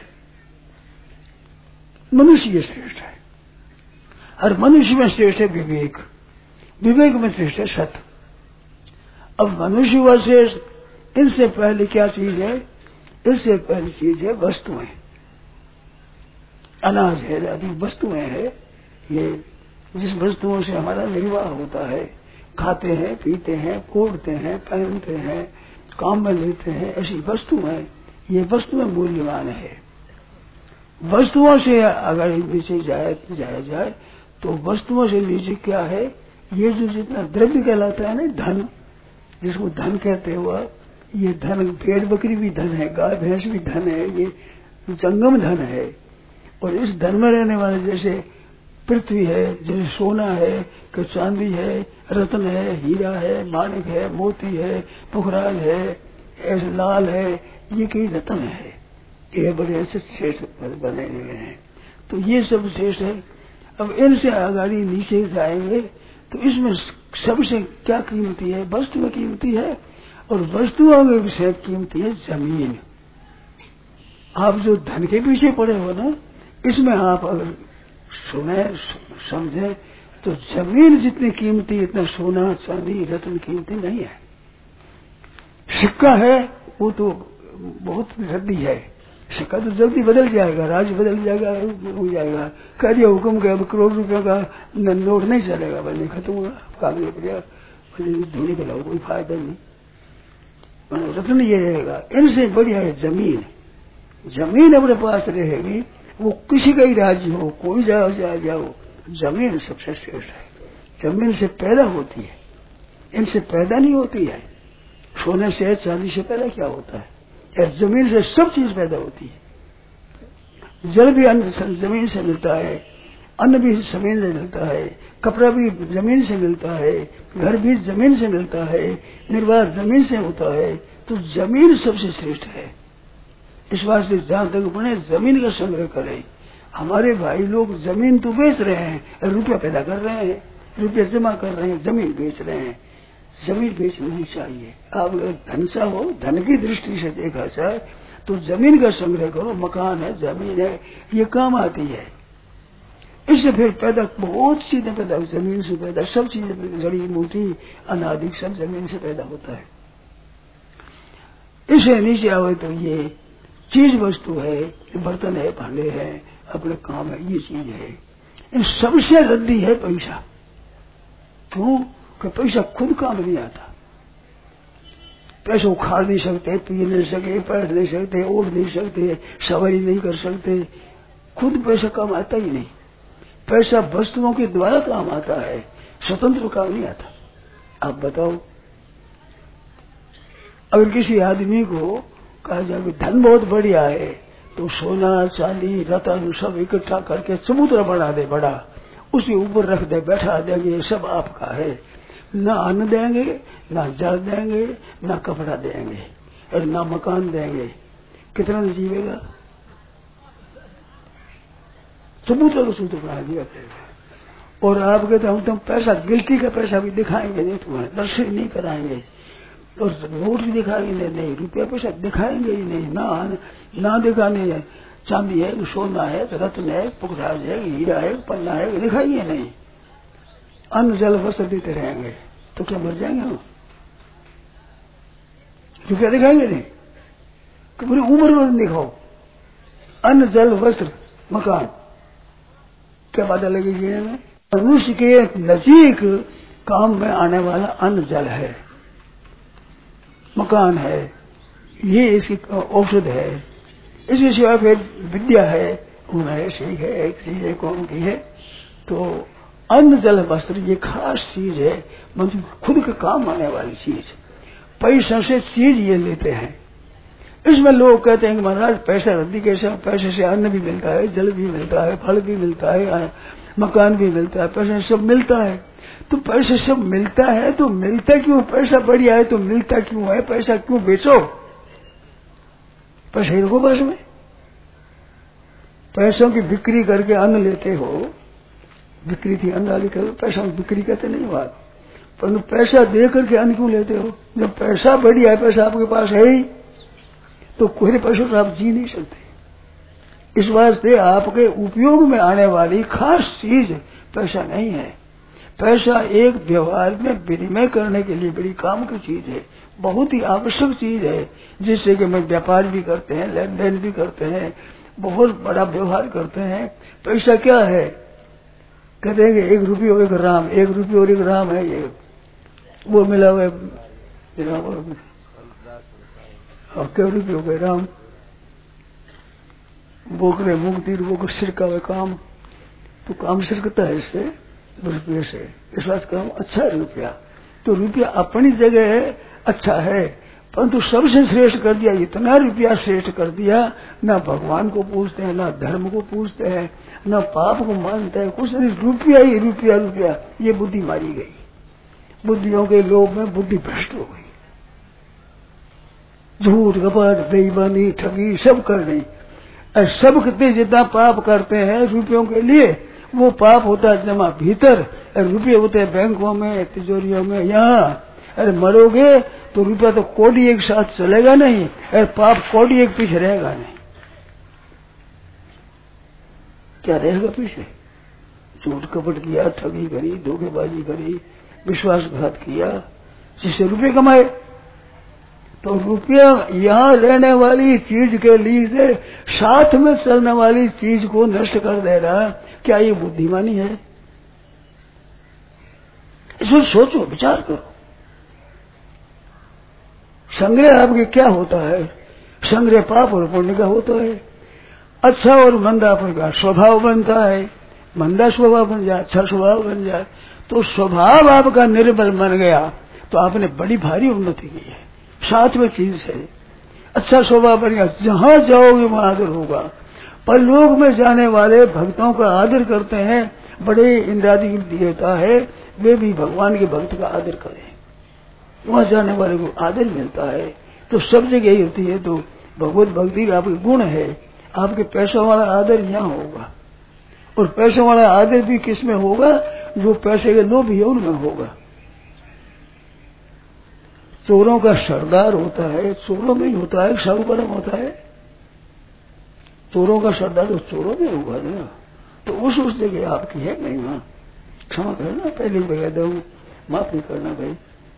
B: मनुष्य ये श्रेष्ठ है। और मनुष्य में श्रेष्ठ है विवेक, विवेक में श्रेष्ठ है सत्य। अब मनुष्य व श्रेष्ठ, इनसे पहले क्या चीज है? इससे पहली चीज है वस्तुएं, अनाज है, आदि वस्तुएं है। ये जिस वस्तुओं से हमारा निर्वाह होता है, खाते हैं, पीते हैं, ओढ़ते हैं, पहनते हैं, काम में लेते हैं, ऐसी वस्तुएं, ये वस्तुएं मूल्यवान है। वस्तुओं से अगर नीचे जाया जाए तो वस्तुओं से नीचे क्या है? ये जो जितना द्रव्य कहलाता है ना, धन, जिसको धन कहते हो, ये धन, भेड़ बकरी भी धन है, गाय भैंस भी धन है, ये जंगम धन है। और इस धन में रहने वाले जैसे पृथ्वी है, जैसे सोना है, कि चांदी है, रत्न है, हीरा है, माणिक है, मोती है, पुखराज है, ऐसे लाल है, ये कई रत्न है, ये बड़े ऐसे श्रेष्ठ बने हुए हैं। तो ये सब श्रेष्ठ है। अब इनसे आगाड़ी नीचे जाएंगे तो इसमें सबसे क्या कीमती है? वस्तु में कीमती है। और वस्तुओं के विषय कीमती है जमीन। आप जो धन के पीछे पड़े हो ना, इसमें आप अगर सुने समझे तो जमीन जितनी कीमती, इतना सोना चांदी रत्न कीमती नहीं है। सिक्का है वो तो बहुत रद्दी है, सिक्का तो जल्दी बदल जाएगा, राज्य बदल जाएगा, हो जाएगा। कह दिया हुक्म के अब करोड़ रुपए का नोट नहीं चलेगा, बल्कि खत्म हुआ, कागज पड़ेगा, धोने के लाओ, कोई फायदा नहीं। रत्न ये रहेगा। इनसे बढ़िया है जमीन। जमीन अपने पास रहेगी, वो किसी का ही राज्य हो, कोई जाओ, जमीन सबसे श्रेष्ठ है। जमीन से पैदा होती है, इनसे पैदा नहीं होती है। सोने से चांदी से पैदा क्या होता है? जमीन से सब चीज पैदा होती है। जल भी जमीन से मिलता है, अन्न भी जमीन से मिलता है, कपड़ा भी जमीन से मिलता है, घर भी जमीन से मिलता है, निर्वाह जमीन से होता है। तो जमीन सबसे श्रेष्ठ है। इस वास्ते जहां तक बने जमीन का संग्रह करें। हमारे भाई लोग जमीन तो बेच रहे हैं, रुपया पैदा कर रहे हैं, रुपया जमा कर रहे हैं, जमीन बेच रहे हैं। जमीन बेचनी नहीं चाहिए। आप अगर धन सा हो, धन की दृष्टि से देखा जाए तो जमीन का संग्रह करो। मकान है, जमीन है, ये काम आती है। इससे फिर पैदा बहुत चीजें पैदा, जमीन से पैदा सब चीजें, जड़ी बूटी अनादि सब जमीन से पैदा होता है। इससे नीचे आवे तो ये चीज वस्तु है, बर्तन है, भांडे हैं, अपने काम है, ये चीज है। इन सबसे रद्दी है पैसा। क्यों? कि पैसा खुद काम नहीं आता। पैसा उखाड़ नहीं सकते, पी नहीं सकते, बैठ नहीं सकते, ओढ़ नहीं सकते, सवारी नहीं कर सकते, खुद पैसा काम आता ही नहीं। पैसा वस्तुओं के द्वारा काम आता है, स्वतंत्र काम नहीं आता। आप बताओ, अगर किसी आदमी को कहा जाए धन बहुत बढ़िया है तो सोना चांदी रतन सब इकट्ठा करके चबूतरा बना दे, बड़ा उसी ऊपर रख दे, बैठा देंगे, सब आपका है। ना अन्न देंगे, ना जल देंगे, ना कपड़ा देंगे, और ना मकान देंगे। कितना जीवेगा? चबूतरा को सूत्र बना दिया। और आप कहते हम तुम पैसा, गिल्टी का पैसा भी दिखाएंगे नहीं, तुम्हारे दर्शन नहीं कराएंगे, और नोट भी दिखाएंगे नहीं, रुपया पैसा दिखाएंगे ही नहीं, ना दिखाने। चांदी है, सोना है, रत्न है, पुखराज है, हीरा है, पन्ना है, दिखाइए नहीं। अन्न जल वस्त्र देते रहेंगे तो क्या मर जाएंगे हम? रुपया दिखाएंगे नहीं तो पूरी उम्र में दिखाओ। अन्न जल वस्त्र मकान, क्या बात लगेगी हमें? मनुष्य के नजीक काम में आने वाला अन्न जल है, मकान है, ये इसकी औषध है। इसके सिवा फिर विद्या है, गुण है, सीख है, एक चीज है कौन की है। तो अन्न जल वस्त्र ये खास चीज है, मनुष्य खुद के काम आने वाली चीज। पैसा से चीज ये लेते हैं। इसमें लोग कहते हैं कि महाराज पैसा रद्दी कैसे, पैसे से अन्न भी मिलता है, जल भी मिलता है, फल भी मिलता है, मकान भी मिलता है, पैसे सब मिलता है। तो पैसे सब मिलता है तो मिलता क्यों? पैसा बढ़िया है तो मिलता क्यों है? पैसा क्यों बेचो? पैसा ही रखो बस में। पैसों की बिक्री करके अन्न लेते हो, बिक्री थी अन्न वाली करो, पैसा बिक्री कहते नहीं बात, परंतु पैसा दे करके अन्न क्यों लेते हो? जब पैसा बढ़िया है, पैसा आपके पास है ही, तो कोई पैसों से आप जी नहीं सकते। इस वास्ते आपके उपयोग में आने वाली खास चीज पैसा नहीं है। पैसा एक व्यवहार में विनिमय करने के लिए बड़ी काम की चीज है, बहुत ही आवश्यक चीज है, जिससे कि मैं व्यापार भी करते हैं, लेन देन भी करते हैं, बहुत बड़ा व्यवहार करते हैं। पैसा क्या है? कहते हैं कि 1 रुपये और 1 राम, 1 रुपये और 1 राम है, ये वो मिला हुआ क्या रुपये हो गए राम, बोकरे मुक्ति वो सिरका हुआ काम, तो काम सिरकता है इससे रुपये से। इस बात का अच्छा है रुपया, तो रुपया अपनी जगह है, अच्छा है, परंतु सबसे श्रेष्ठ कर दिया, इतना रुपया श्रेष्ठ कर दिया, ना भगवान को पूछते हैं, ना धर्म को पूछते हैं, ना पाप को मानते हैं, कुछ नहीं, रुपया ही रुपया रुपया। ये बुद्धि मारी गई, बुद्धियों के लोभ में बुद्धि भ्रष्ट हो गई, झूठ कपट बेईमानी ठगी सब कर गई। सब कितने जितना पाप करते हैं रुपयों के लिए, वो पाप होता है जमा भीतर, रुपये होते हैं बैंकों में, तिजोरियों में। यहाँ अरे मरोगे तो रुपया तो कोड़ी एक साथ चलेगा नहीं, अरे पाप कोड़ी एक पीछे रहेगा नहीं। क्या रहेगा पीछे? झूठ कपट किया, ठगी करी, धोखेबाजी करी, विश्वासघात किया, जिससे रुपये कमाए। तो रुपया यहाँ रहने वाली चीज के लिए साथ में चलने वाली चीज को नष्ट कर दे रहा, क्या ये बुद्धिमानी है? इसमें सोचो, विचार करो। संग्रह आपके क्या होता है? संग्रह पाप और पुण्य का होता है। अच्छा और मंदा आपका स्वभाव बनता है, मंदा स्वभाव बन जाए, अच्छा स्वभाव बन जाए, तो स्वभाव आपका निर्बल बन गया तो आपने बड़ी भारी उन्नति की है। साथ में चीज है, अच्छा स्वभाव बन गया, जहां जाओगे वहां आदर होगा। पर लोग में जाने वाले भक्तों का आदर करते हैं, बड़े इंद्रादि देवता है, वे भी भगवान के भक्त का आदर करें, वहां जाने वाले को आदर मिलता है। तो सब जगह यही होती है। तो भगवत भक्ति आपके गुण है, आपके पैसों वाला आदर यहाँ होगा, और पैसों वाला आदर भी किस में होगा? जो पैसे के लोभ है उनमें होगा। चोरों का सरदार होता है, चोरों में ही होता है, साहूकारों में होता है। चोरों का सरदार तो चोरों में होगा ना। तो उस जगह आपकी है नहीं, वहां क्षमा करना, पहले बता दो, माफ नहीं करना भाई,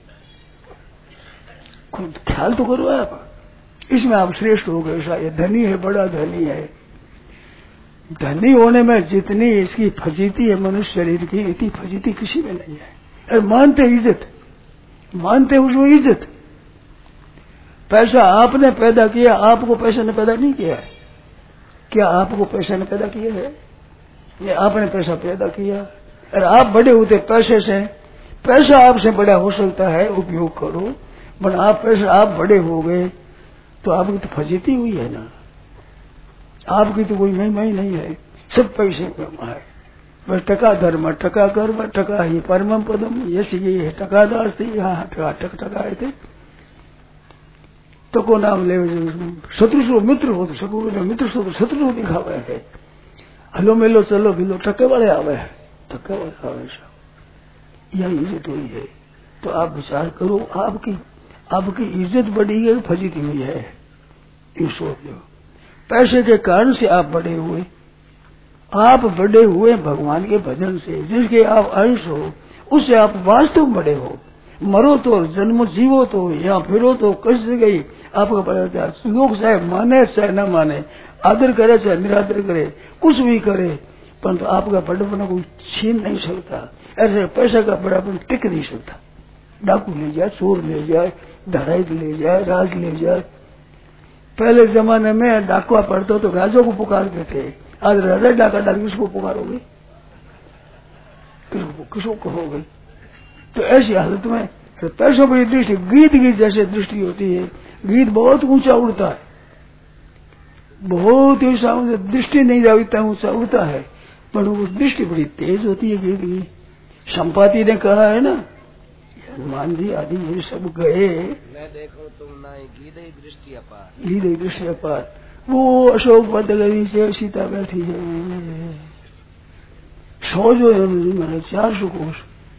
B: खुद ख्याल तो करो आप। इसमें आप श्रेष्ठ हो गए। शायद धनी है, बड़ा धनी है, धनी होने में जितनी इसकी फजीती है मनुष्य शरीर की, इतनी फजीती किसी में नहीं है। अरे मानते इज्जत, मानते उसको इज्जत। पैसा आपने पैदा किया, आपको पैसा ने पैदा नहीं किया है। क्या आपको पैसा ने पैदा किया है? ये आपने पैसा पैदा किया। अरे आप बड़े होते पैसे से, पैसा आपसे बड़ा हो सकता है, उपयोग करो। पर आप पैसा आप बड़े हो गए तो आपकी तो फजीती हुई है ना, आपकी तो कोई महिमा ही नहीं है, सब पैसे में है। बस टका धर्म, टका कर्म, टका ही परम पदम, ये है टका दास थी, यहाँ टका टक टका थे। तो को नाम ले शत्रु सो मित्र हो, तो शत्रु मित्र सो तो शत्रु दिखावे है। हलो मेलो चलो भिलो, टके वाले आवे है, टके वाले आवे सब, यह इज्जत हुई है। तो आप विचार करो, आपकी इज्जत बढ़ी है, फजीती हुई है, ये सोच लो। पैसे के कारण से आप बड़े हुए, आप बड़े हुए भगवान के भजन से, जिसके आप अंश हो, उससे आप वास्तव बड़े हो। मरो तो जन्म जीवो तो या फिरो तो कस गई आपका बड़ा चार। लोग चाहे माने चाहे न माने, आदर करे चाहे निरादर करे, कुछ भी करे, परंतु आपका बड़पन को छीन नहीं सकता। ऐसे पैसा का बड़ापन टिक नहीं सकता। डाकू ले जाए, चोर ले जाए, धड़ाई ले जाए, राज ले जाए। पहले जमाने में डाकुआ पड़ता तो राजों को पुकारते थे, आज राजा डाका डाक किसको पुकारोगे? किसको किसको कहोगे। तो ऐसी हालत में पैसों पर दृष्टि, गीत की जैसे दृष्टि होती है, गीत बहुत ऊंचा उड़ता है, बहुत ऊंचा, दृष्टि नहीं जाता ऊंचा उड़ता है, पर वो दृष्टि बड़ी तेज होती है गीत की। संपाति ने कहा है ना, हनुमान जी आदि ये सब गए,
C: मैं देखो तुम ना गीत दृष्टि अपार,
B: गीत दृष्टि अपार। वो अशोक पद से सीता बैठी है, सौ जो है मैंने 400 कोष।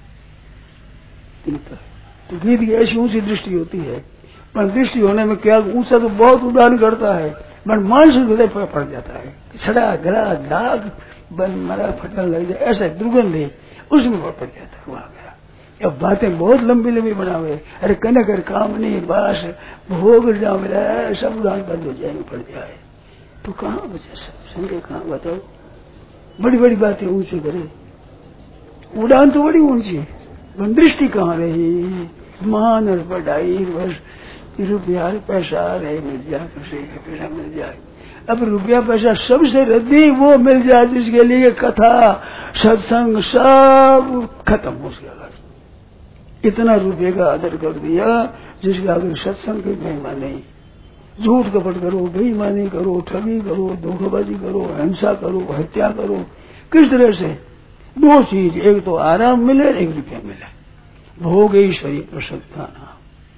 B: तो गीत की ऐसी ऊंची दृष्टि होती है, पर दृष्टि होने में क्या ऊंचा तो बहुत उदान करता है, पर मानसिक हृदय पर पड़ जाता है, सड़ा गला दाग बन मरा फटन लग जाए, ऐसा दुर्गंध है उसमें पड़ जाता है। वहां गया अब बातें बहुत लंबी लंबी बनावे, अरे कन कर काम नहीं बास भोग जा मिला, सब उदान बंद हो जाएंगे, पड़ जाए तो कहाँ बचे सब संगे, कहाँ बताओ। बड़ी बड़ी बातें ऊंची करे, उड़ान तो बड़ी ऊंची, दृष्टि कहाँ रही। मान और बढ़ाई बस रुपया पैसा रहे मिल जाए, पैसा मिल जाए। अब रुपया पैसा सबसे रद्दी वो मिल जाए जिसके लिए कथा सत्संग सब खत्म हो गया। इतना रुपये का आदर कर दिया जिसके आगे सत्संग की महिमा नहीं। झूठ कपट करो, बेईमानी करो, ठगी करो, धोखेबाजी करो, हिंसा करो, हत्या करो, किस तरह से दो चीज, एक तो आराम मिले, एक रुपया मिले। भोग ईश्वरी प्रसन्नता नाम,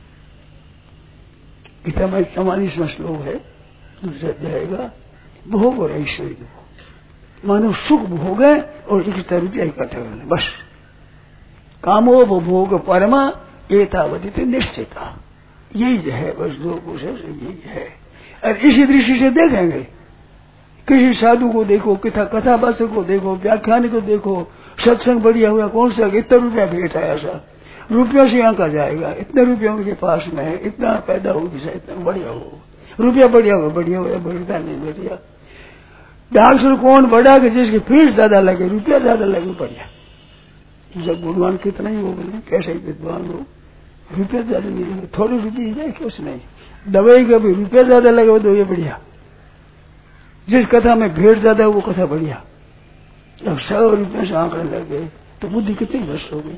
B: गीता में 44वां श्लोक है, दूसरा जाएगा भोग और ऐश्वर्य भोग, मानो सुख भोग है और इकट्ठा रुपया इकट्ठा कर ले, बस। कामो भोग परमा एतावती निश्चिता, यही है बस, जो कुछ है यही है। और इसी दृष्टि से देखेंगे, किसी साधु को देखो, कथा वाचक को देखो, व्याख्यान को देखो, सत्संग बढ़िया हुआ, कौन सा इतना रुपया भेंट आया, ऐसा रुपया से आंका जाएगा, इतने रुपया उनके पास में है, इतना पैदा होगी, इतना बढ़िया हो, रुपया बढ़िया हो, बढ़िया हो, बढ़िया नहीं बढ़िया। डॉक्टर कौन बढ़ा कि जिसकी फीस ज्यादा लगे, रुपया ज्यादा लगे, बढ़िया। जब भगवान कितना ही हो गए, कैसे विद्वान हो, रुपया ज्यादा नहीं लगे, थोड़ी रुपये जाए कुछ नहीं। दवाई का भी रुपया ज्यादा लगे तो ये बढ़िया, जिस कथा में भेंट ज्यादा है वो कथा बढ़िया। अब 100 रुपये से आंकड़े लग गए तो बुद्धि कितनी भ्रष्ट हो गई।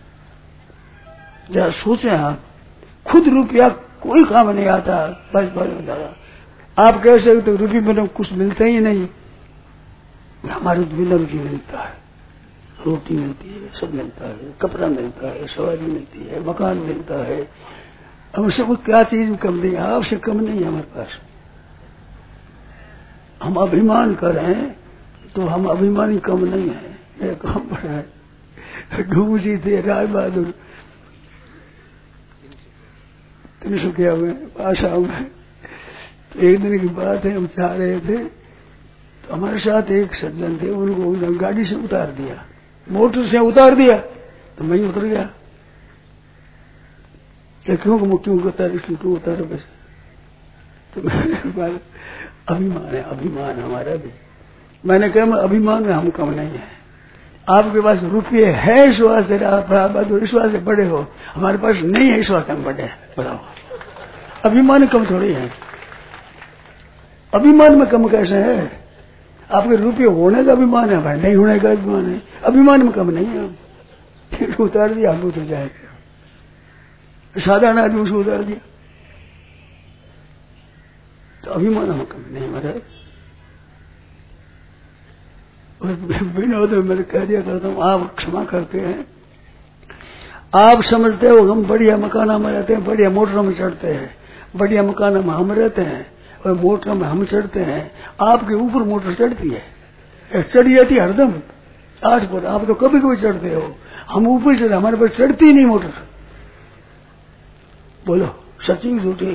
B: जरा सोचे आप, खुद रुपया कोई काम नहीं आता, बस बस आप कह सकते रुपये में कुछ मिलता ही नहीं, हमारे बिना रुपये मिलता है, रोटी मिलती है, सब मिलता है, कपड़ा मिलता है, सवारी मिलती है, मकान मिलता है, हमसे कोई क्या चीज कम नहीं, आपसे कम नहीं है हमारे पास। हम अभिमान करें तो हम अभिमानी कम नहीं है, मेरा काम बड़ा है। ढूंढ जी थे राय बहादुर 300 में आसाम में, तो एक दिन की बात है, हम चाह रहे थे तो हमारे साथ एक सज्जन थे, उनको गाड़ी से उतार दिया, मोटर से उतार दिया, तो मैं उतर गया। क्यों क्यों उतारो बस, तो अभिमान है, अभिमान हमारा भी। मैंने कहा अभिमान में हम कम नहीं है, आपके पास रुपये है इस वास्ते इस वास्ते बड़े हो, हमारे पास नहीं है इस वास्ते हम बड़े हैं, बताओ। अभिमान कम थोड़ी है, अभिमान में कम कैसे है? आपके रुपये होने का अभिमान है, भाई नहीं होने का अभिमान है, अभिमान में कम नहीं है। फिर उतार दिया, हम उतर जाएंगे, साधारण आदमी उसको उतार दिया, तो अभिमान हम कम नहीं हमारा। विनोद में मैं कह दिया करता हूँ, आप क्षमा करते हैं, आप समझते हो हम बढ़िया मकाना में रहते हैं, बढ़िया मोटरों में चढ़ते हैं, बढ़िया मकाना में हम रहते हैं और मोटरों में हम चढ़ते हैं। आपके ऊपर मोटर चढ़ती है, चढ़ी जाती है हरदम 8 पर, आप तो कभी कभी चढ़ते हो, हम ऊपर चढ़े, हमारे पास चढ़ती नहीं मोटर। बोलो सच्ची झूठी?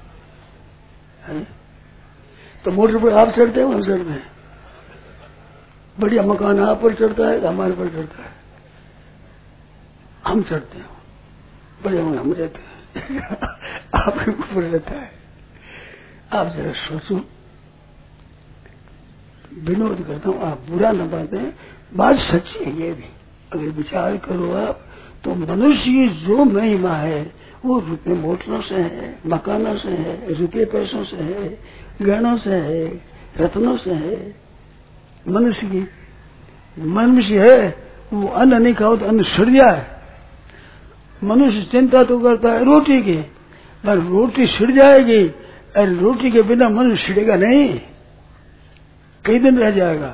B: तो मोटर पर आप चढ़ते हो, हम चढ़ते हैं, बढ़िया मकान आप पर चढ़ता है, हमारे पर चढ़ता है, हम चढ़ते हैं, बढ़िया हम रहते हैं, आपके ऊपर रहता है। आप जरा सोचो, विनोद करता हूँ, आप बुरा न बातें, बात सच्ची है ये भी। अगर विचार करो आप, तो मनुष्य की जो महिमा है वो रुपये मोटरों से है, मकानों से है, रुपये पैसों से है, गहनों से है, रत्नों से है। मनुष्य की मनुष्य है वो अन्न नहीं खाओ तो अन्न सड़ जाए। मनुष्य चिंता तो करता है रोटी की, पर रोटी सड़ जाएगी और रोटी के बिना मनुष्य सड़ेगा नहीं, कई दिन रह जाएगा,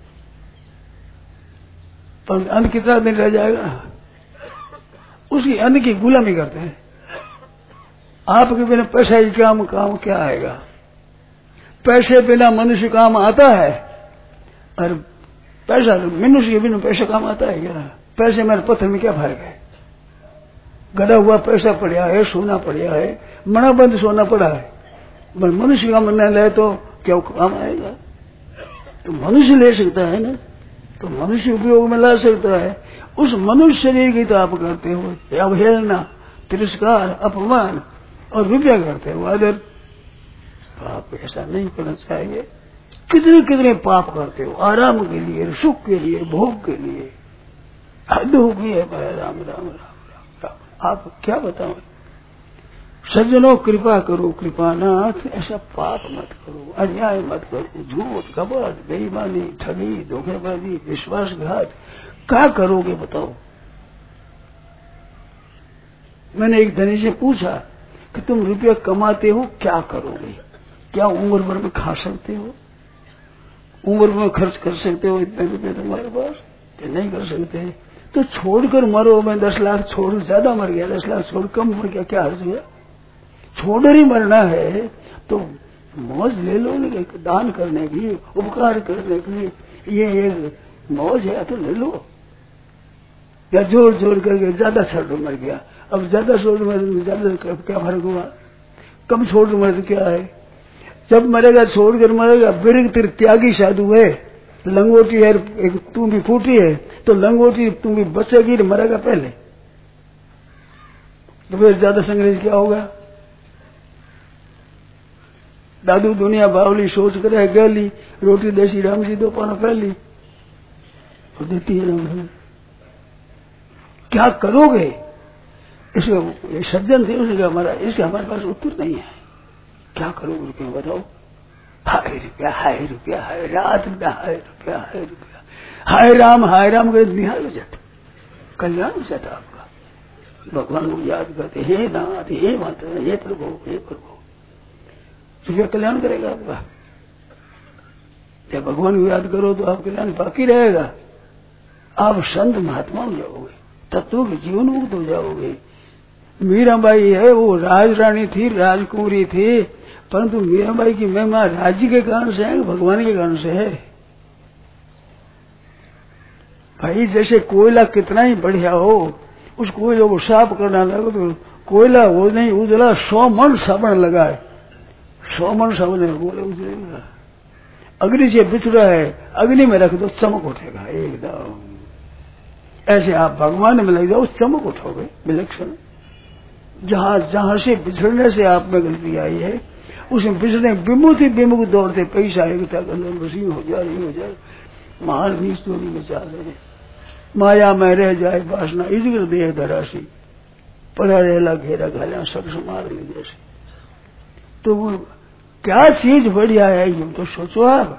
B: पर अन्न कितना दिन रह जाएगा। उसकी अन्न की गुलामी करते हैं। आपके बिना पैसा ही काम क्या आएगा। पैसे बिना मनुष्य काम आता है, और पैसा मनुष्य के बिना पैसा काम आता है क्या। पैसे मेरे पत्थर में क्या फर्क है। गड़ा हुआ पैसा पड़ा है, सोना पड़ा है, मना बंद सोना पड़ा है, पर मनुष्य का मन न ले तो क्या काम आएगा। तो मनुष्य ले सकता है ना, तो मनुष्य उपयोग में ला सकता है। उस मनुष्य शरीर की तो आप करते हो अवहेलना, तिरस्कार, अपमान, और रुपया करते हो आदर। आप ऐसा नहीं करना चाहिए। कितने कितने पाप करते हो आराम के लिए, सुख के लिए, भोग के लिए, हद हो गई है। राम राम राम राम। आप क्या बताओ। सज्जनों कृपा करो, कृपानाथ, ऐसा पाप मत करो, अन्याय मत करो, झूठ, कपट, बेईमानी, ठगी, धोखेबाजी, विश्वासघात, क्या करोगे बताओ। मैंने एक धनी से पूछा कि तुम रुपया कमाते हो क्या करोगे, क्या उम्र भर में खा सकते हो, उम्र में खर्च कर सकते हो इतने रुपये तुम्हारे पास, नहीं कर सकते, तो छोड़कर मरो। मैं 10 लाख छोड़ ज्यादा मर गया, 10 लाख छोड़ कम मर गया, क्या हर्ज हुआ। छोड़ ही मरना है तो मौज ले लो, दान करने की, उपकार करने की, ये एक मौज है तो ले लो। या जोड़ जोड़ करके ज्यादा छोड़ मर गया, अब ज्यादा छोड़ मर ज्यादा क्या फर्क हुआ, कम छोड़ मर क्या है। जब मरेगा छोड़कर मरेगा। बिरग तिर त्यागी साधु है, लंगोटी है एक तू भी फूटी है, तो लंगोटी तू भी बचेगी, मरेगा पहले, तो फिर ज्यादा संग्रह क्या होगा। दादू दुनिया बावली सोच करे गली, रोटी देसी राम जी 2 पाना पहली तो देती है राम। क्या करोगे। इसके सज्जन थे, उसने हमारा इसके हमारे पास उत्तर नहीं है। क्या करोगे रुपया बताओ। हाय रुपया, हाय रुपया, हाय रात में, हाय रुपया, हाय रुपया, हाय राम कर निहाल हो जाता, कल्याण हो जाता आपका। भगवान को याद करते, हे नाथ, हे माता, हे प्रभु, हे प्रभु, रुपया कल्याण करेगा आपका। या भगवान को याद करो तो आप कल्याण बाकी रहेगा। आप संत महात्मा हो जाओगे, तत्वों के जीवन मुक्त हो जाओगे। मीराबाई है, वो राजरानी थी, राजकुमारी थी, परंतु मीराबाई की महिमा राज्य के कारण से है, भगवान के कारण से है। भाई जैसे कोयला कितना ही बढ़िया हो, उस कोयले को साफ करना लगे तो कोयला वो नहीं उजला, 100 मन साबुन लगाए, 100 मन साबुन बोले उजलेगा। अग्नि से बिछड़ा है, अग्नि में रख दो चमक उठेगा एकदम। ऐसे आप भगवान में लग जाओ, चमक उठोगे विलक्षण। जहां से बिछड़ने से आप में गलती आई है, उसमें बिछड़ने विमुख दौड़ते, पैसा एकता कर वसी हो जाए, नहीं हो जाए, महान भी स्टोरी में चाल रहे, माया में रह जाए वासना, इधर देह धरासी, पड़ा रहेला घेरा घाला सब समार ले जैसे। तो वो क्या चीज बढ़िया है यूं तो सोचो आप।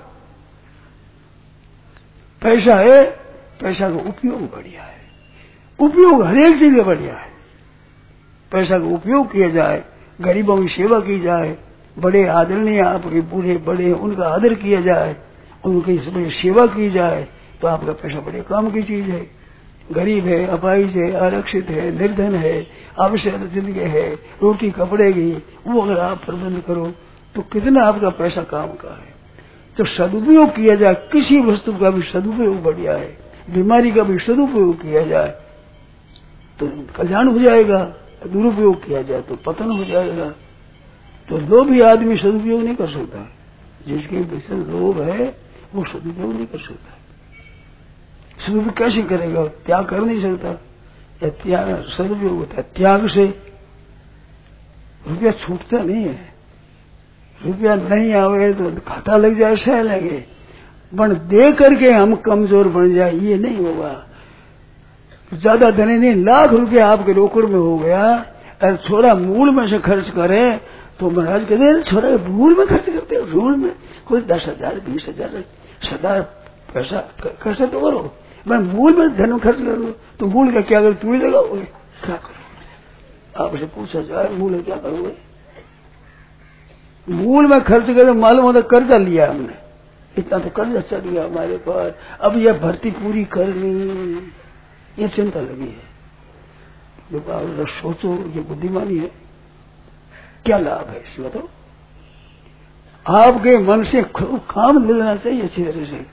B: पैसा है, पैसा का उपयोग बढ़िया है, उपयोग हर एक चीज का बढ़िया है। पैसा का उपयोग किया जाए, गरीबों की सेवा की जाए, बड़े आदरणीय आपके बूढ़े बड़े उनका आदर किया जाए, उनकी सेवा की जाए, तो आपका पैसा बड़े काम की चीज है। गरीब है, अपाहिज है, आरक्षित है, निर्धन है, आवश्यक जिंदगी है, रोटी कपड़े की, वो अगर आप प्रबंध करो तो कितना आपका पैसा काम का है। तो सदुपयोग किया जाए, किसी वस्तु का भी सदुपयोग बढ़िया है, बीमारी का भी सदुपयोग किया जाए तो कल्याण हो जाएगा, दुरुपयोग किया जाए तो पतन हो जाएगा। तो लोभी आदमी सदुपयोग नहीं कर सकता, जिसके भीतर लोभ है वो सदुपयोग नहीं कर सकता। सदुपयोग कैसे करेगा, त्याग कर नहीं सकता। या त्याग सदुपयोग होता है त्याग से। रुपया छूटता नहीं है, रुपया नहीं आवे तो खाता लग जाए, सह लगे, पर दे करके हम कमजोर बन जाए ये नहीं होगा। ज्यादा धनी नहीं, लाख रुपया आपके रोकड़ में हो गया और छोरा मूल में से खर्च करे तो महाराज कहते छोरा मूल में खर्च करते हो, मूल में कोई 10,000 20,000 सदा पैसा खर्च तो करो, मैं मूल में धन खर्च कर लो तो मूल का क्या करो, तू ही लगाओगे, क्या करो? आपसे पूछा जाए मूल क्या करोगे? मूल में खर्च करो, मालूम होता कर्जा लिया हमने, इतना तो कर्जा चल गया हमारे पास, अब यह भर्ती पूरी करनी, ये चिंता लगी है। जो सोचो, ये बुद्धिमानी है, क्या लाभ है इसमें? तो आपके मन से काम मिलना चाहिए अच्छी तरह से,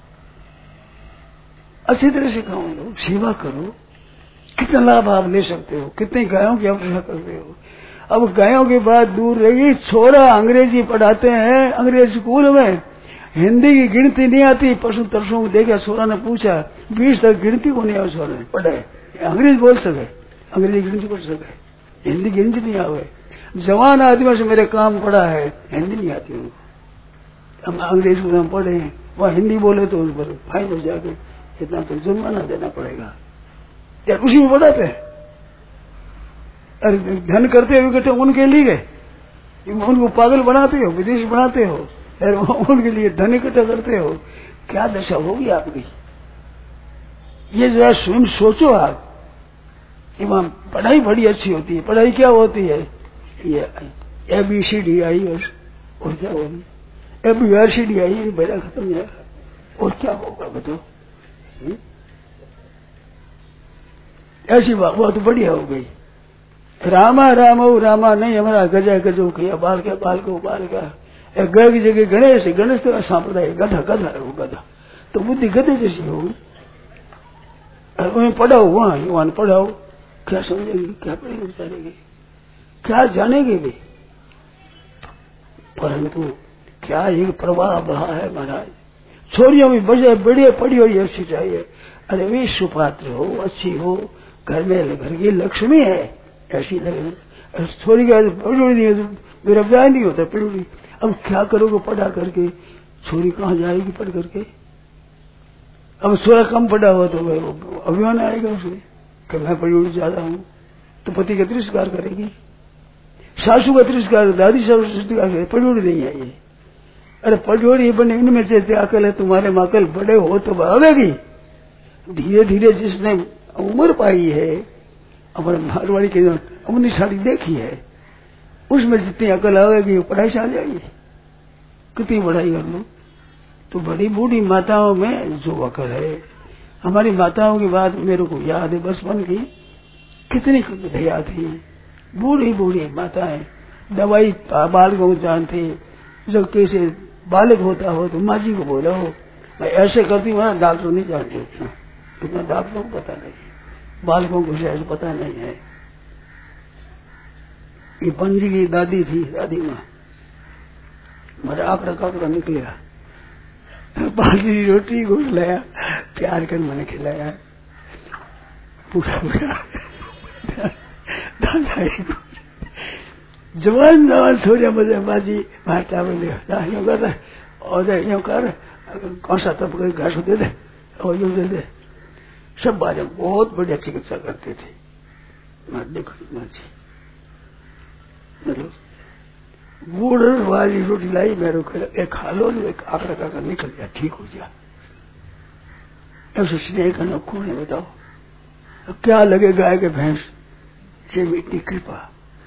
B: अच्छी तरह से काम लो, सेवा करो, कितना लाभ आप ले सकते हो, कितने गायों की अपेक्षा करते हो। अब गायों की बात दूर रही, छोरा अंग्रेजी पढ़ाते हैं अंग्रेज स्कूल में, हिंदी की गिनती नहीं आती। परसों तरसों देखा, छोरा ने पूछा 20 तक गिनती को नहीं आवे, छोरा ने पढ़े, अंग्रेज बोल सके, अंग्रेजी गिनती पढ़ सके, हिंदी गिनती नहीं आवे। जवान आदमी से मेरे काम पड़ा है, हिंदी नहीं आती उनको। हम अंग्रेज स्कूल में पढ़े हैं, वहां हिंदी बोले तो उस पर फाइन हो जाके इतना तो जुर्माना देना पड़ेगा। क्या उसी में बताते हैं? अरे धन करते हुए कहते उनके लिए, उनको पागल बनाते हो, विदेश बनाते हो, उनके लिए धन इकट्ठा करते हो, क्या दशा होगी आपकी? ये जरा स्वयं सोचो आप। वहां पढ़ाई बड़ी अच्छी होती है। पढ़ाई क्या होती है? ये ABCD आई और क्या होगी? ABCD आई, बेड़ा खत्म हो जाएगा, और क्या होगा बताओ? ऐसी बात वो तो बढ़िया हो गई। रामा रामो रामा नहीं, हमारा गजा गजो किया, बाल क्या बाल को बाल का, ग की जगह गणेश, गणेश तो सांप्रदाय गधा, गधा है वो गधा, तो बुद्धि गधे जैसी होगी। उन्हें पढ़ाओ, वहां पढ़ाओ, क्या समझेंगे, क्या पढ़ेंगे, विचारेंगे, क्या जानेंगे भी। परंतु क्या एक प्रवाह बहा है महाराज। छोरियों भी बड़े बड़े पढ़ी हुई अच्छी चाहिए। अरे वे सुपात्र हो, अच्छी हो, घर में घर की लक्ष्मी है, ऐसी लगे। छोरी का पढ़ी नहीं है, मेरा ब्याह नहीं होता पढ़ी। अब क्या करोगे पढ़ा करके? छोरी कहाँ जाएगी पढ़ करके? अब थोड़ा कम पढ़ा हुआ तो अभिमान आएगा उसे कि मैं पढ़ी ज्यादा हूं, तो पति का तिरस्कार करेगी, सासू का तिरस्कार, दादी सासू तिरस्कार करेगी, पढ़ी नहीं है ये। अरे पढ़ी बने, इनमें से अकल है तुम्हारे में, अकल बड़े हो तो आवेगी। धीरे धीरे जिसने उम्र पाई है, हमारे मारवाड़ी की अपनी साड़ी देखी है, उसमें जितनी अकल आवेगी वो पढ़ाई से आ जाएगी। कितनी पढ़ाई कर लो तो बड़ी बूढ़ी माताओं में जो अकल है, हमारी माताओं की बात मेरे को याद है बचपन की, कितनी दया थी। बूढ़ी बूढ़ी माताएं दवाई बालकों को जानती, जब कैसे बालक होता हो तो माँ जी को बोला हो, मैं ऐसे करती हूँ, डॉक्टर नहीं जानते इतना डॉक्टरों को पता नहीं, बालकों को शायद पता नहीं है। ये पंजी की दादी थी, दादी माँ, मेरा आंकड़ा काकड़ा निकलिया, बाजरी रोटी को खिलाया, प्यार कर मैंने खिलाया पूरा पूरा। जवान जवान छोरिया मजे बाजी भाटा में यूं कर, और यूं कर, कौन सा तब कोई घास दे दे और यूं दे दे, सब बारे बहुत बढ़िया चिकित्सा करते थे। मैं देखो माँ जी, मतलब गुड़ वाली रोटी लाई, मेरे को एक खा लो, एक आकड़ा काका निकल गया, ठीक हो गया। ऐसे स्नेह का नखून है, बताओ क्या लगे गाय के भैंस से इतनी कृपा।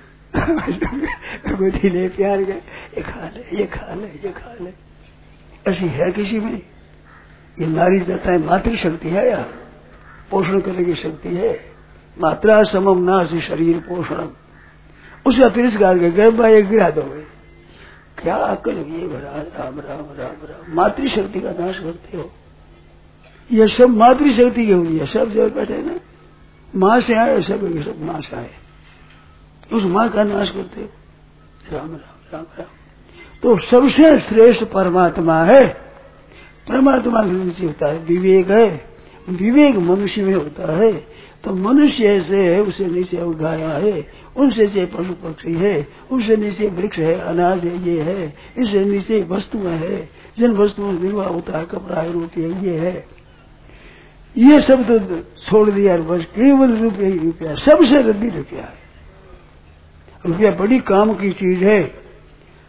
B: गोदी ले प्यार गए, ये खा ले, ये खा ले, ये खा ले। ऐसी है किसी में? ये नारी जाता है मातृशक्ति है या पोषण करने की शक्ति है? मात्रा समम नासी शरीर पोषण, उसका तिरस्कार के गए भाई गिरा दोगे। क्या अकल ये भरा, राम राम राम राम, मातृशक्ति का नाश करते हो। यह सब मातृशक्ति की हुई है, सब जगह बैठे ना, माँ से आए सब माँ से आए, उस माँ का नाश करते हो। राम राम राम राम। तो सबसे श्रेष्ठ परमात्मा है। परमात्मा के नीचे होता है विवेक है, विवेक मनुष्य में होता है। तो मनुष्य से है, उससे नीचे गाया है, उनसे नीचे पशु पक्षी है, उससे नीचे वृक्ष है, अनाज है, ये है, इससे नीचे वस्तुएं है, जिन वस्तुओं में निर्वाह होता है, कपड़ा है, रोटी है, ये है। ये सब तो छोड़ दिया, बस केवल रुपया ही रुपया, सबसे रद्दी रुपया है। रुपया बड़ी काम की चीज है।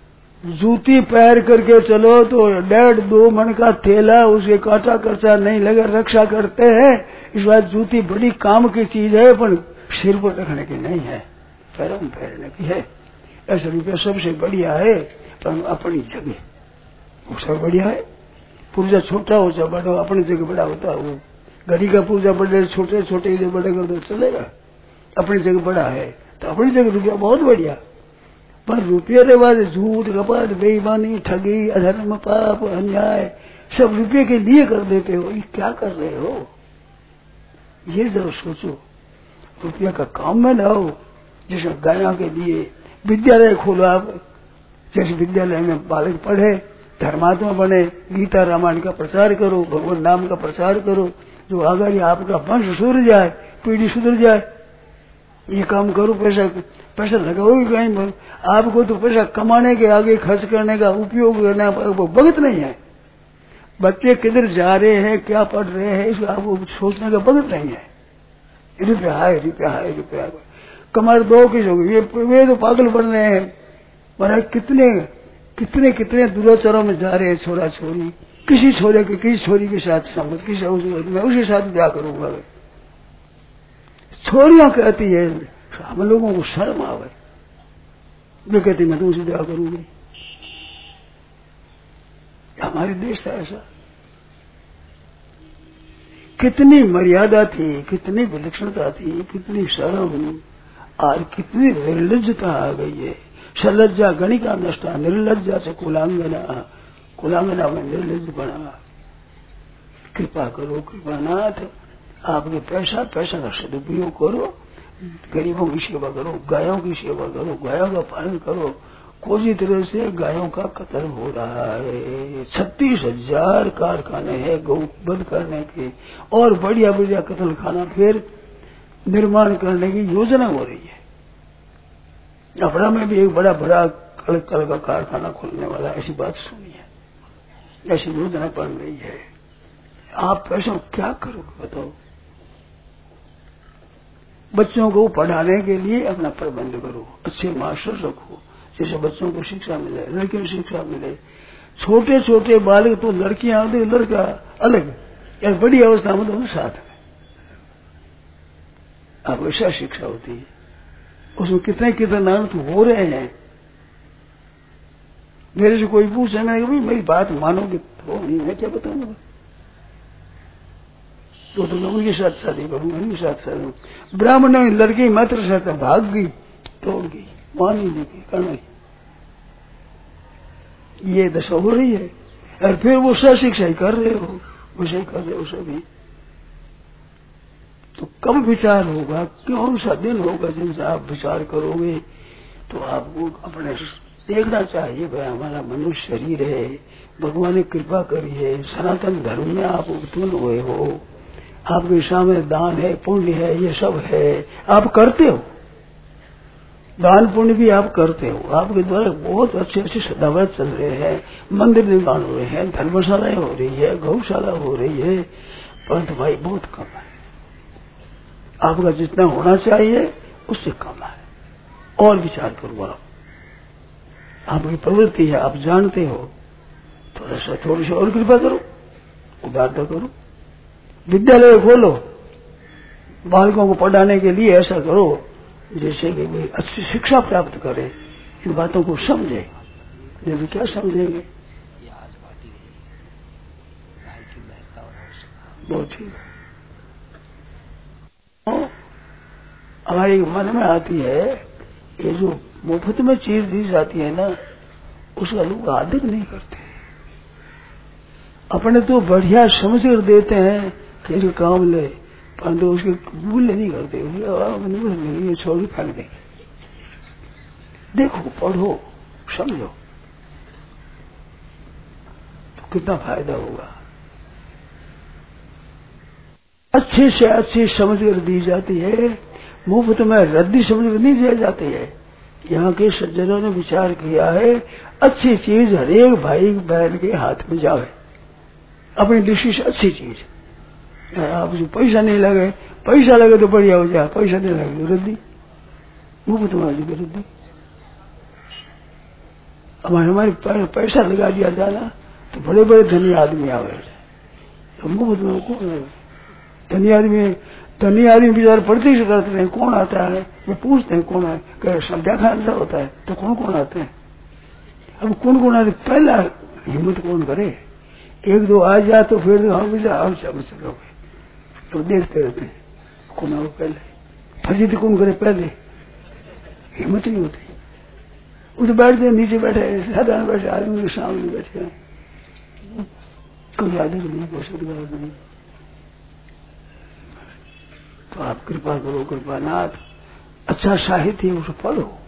B: जूती पैर करके चलो तो 1.5-2 मन का थैला, उसके कांटा खर्चा नहीं लगे, रक्षा करते हैं। इस बात जूती बड़ी काम की चीज है, पर सिर पर रखने की नहीं है, पैरों में पहनने की है। ऐसा रुपया सबसे बढ़िया है, पर अपनी जगह वो सब बढ़िया है। पुर्जा छोटा हो चाहे बड़ा, अपनी जगह बड़ा होता है। वो घड़ी का पुर्जा बड़े छोटे छोटे बड़े कर दो चलेगा, अपनी जगह बड़ा है तो अपनी जगह रुपया बहुत बढ़िया। पर रुपये के बाद झूठ कपट बेईमानी ठगी अधर्म पाप अन्याय सब रुपये के लिए कर देते हो। ये क्या कर रहे हो, ये जरूर सोचो। रुपया का काम में लाओ। जैसे गायों के लिए विद्यालय खोलो आप, जैसे विद्यालय में बालक पढ़े, धर्मात्मा बने, गीता रामायण का प्रचार करो, भगवान नाम का प्रचार करो, जो आगे आपका वंश सुधर जाए, पीढ़ी सुधर जाए। ये काम करो, पैसा लगाओगे कहीं। आपको तो पैसा कमाने के आगे खर्च करने का उपयोग करना वक्त नहीं है। बच्चे किधर जा रहे हैं, क्या पढ़ रहे हैं, इसको आपको सोचने का वक्त नहीं है। रुपया है, रुपया है, रुपया कमर दो किस हो गई, वे तो पागल बन रहे हैं। महाराज कितने कितने कितने दुराचारों में जा रहे हैं छोरा छोरी। किसी छोरे के किसी छोरी के साथ संगत, किसी मैं उसके साथ ब्याह करूंगा। छोरियां कहती है, हम लोगों को शर्म आवे, वे कहती मैं तुमसे ब्याह करूंगी। हमारे देश था ऐसा। कितनी मर्यादा थी, कितनी विलक्षणता थी, कितनी शर्म, और कितनी निर्लज्जता आ गई है। सलज्जा गणिका नष्टा, निर्लज्जा से कुलांगना, कुलांगना में निर्लज्ज बना। कृपा करो कृपानाथ, आपके पैसा का सदुपयोग करो, गरीबों की सेवा करो, गायों की सेवा करो, गायों का पालन करो। कोई तरह से गायों का कत्ल हो रहा है। 36,000 कारखाने हैं गौ बंद करने के, और बढ़िया बढ़िया कत्ल खाना फिर निर्माण करने की योजना हो रही है। अपना में भी एक बड़ा बड़ा कल का कारखाना खोलने वाला, ऐसी बात सुनी है, ऐसी योजना बन रही है। आप पैसा क्या करोगे बताओ। बच्चों को पढ़ाने के लिए अपना प्रबंध करो, अच्छे मास्टर रखो, जैसे बच्चों को शिक्षा मिले, लड़कियों को शिक्षा मिले। छोटे छोटे बालक तो लड़कियां अलग, लड़का अलग, या बड़ी अवस्था में दोनों साथ में, अब ऐसा शिक्षा होती है। उसमें कितने कितने नाम तो हो रहे हैं। मेरे से कोई पूछे, मैंने कहा मेरी बात मानोगे तो नहीं, मैं क्या बताऊंगा। तो मैं उनके साथ शादी करूंगा, उनके साथ शादी। ब्राह्मण में लड़की मात्र साथ भाग गई, तोड़ गई, मान ही नहीं करना। ये दशा हो रही है, और फिर वो शिक्षा ही कर रहे हो, वैसे ही कर रहे हो सभी। तो कब विचार होगा, कौन सा दिन होगा जिनसे आप विचार करोगे। तो आपको अपने देखना चाहिए, भाई हमारा मनुष्य शरीर है, भगवान ने कृपा करी है, सनातन धर्म में आप उत्पन्न हुए हो, आपके सामने दान है, पुण्य है, ये सब है, आप करते हो। दान पुण्य भी आप करते हो, आपके द्वारा बहुत अच्छे अच्छे सदाव्रत चल रहे हैं, मंदिर निर्माण हो रहे हैं, धर्मशालाएं हो रही है, गौशाला हो रही है, परंतु भाई बहुत कम है। आपका जितना होना चाहिए उससे कम है। और विचार करो, आप आपकी प्रवृत्ति है, आप जानते हो, थोड़ी सी और कृपा करो, उदारता करो। विद्यालय खोलो, बालकों को पढ़ाने के लिए ऐसा करो जैसे कि कोई अच्छी शिक्षा प्राप्त करे, इन बातों को समझे। जब क्या समझेंगे, बहुत ठीक। हमारे मन में आती है, ये जो मुफ्त में चीज दी जाती है ना, उसका लोग आदर नहीं करते। अपने तो बढ़िया समझ कर देते हैं कि इसका काम ले, परंतु उसके मूल्य नहीं करते। ये छोड़ फेंक देंगे। देखो, पढ़ो, समझो तो कितना फायदा होगा। अच्छे से अच्छी समझ कर दी जाती है, मुफ्त में रद्दी समझ कर नहीं दी जाती है। यहाँ के सज्जनों ने विचार किया है, अच्छी चीज हरेक भाई बहन के हाथ में जावे, अपनी दृष्टि से अच्छी चीज। आप जो पैसा नहीं लगे, पैसा लगे तो बढ़िया हो जाए, पैसा नहीं लगे तो रद्दी, मुफ्त में रद्दी। अब हमारे पैसा लगा दिया जाना तो बड़े बड़े धनी आदमी आवे, मुफ्त में कौन है? धनी आदमी बेचारे प्रतीक्षा करते हैं कौन आता है, ये पूछते हैं कौन है, देखा ऐसा होता है तो कौन कौन आते हैं। अब कौन कौन आते, पहला हिम्मत कौन करे, एक दो आ जाए तो फिर हम चलोगे तो देखते रहते हैं कौन आओ पहले, फजीत कौन करे पहले, हिम्मत नहीं होती। वो तो बैठते नीचे बैठे साधारण बैठे आदमी के सामने बैठे हैं, कोई आदमी नहीं, कोई सदगार नहीं। तो आप कृपा करो, कृपानाथ अच्छा साहित्य उसे पढ़ो,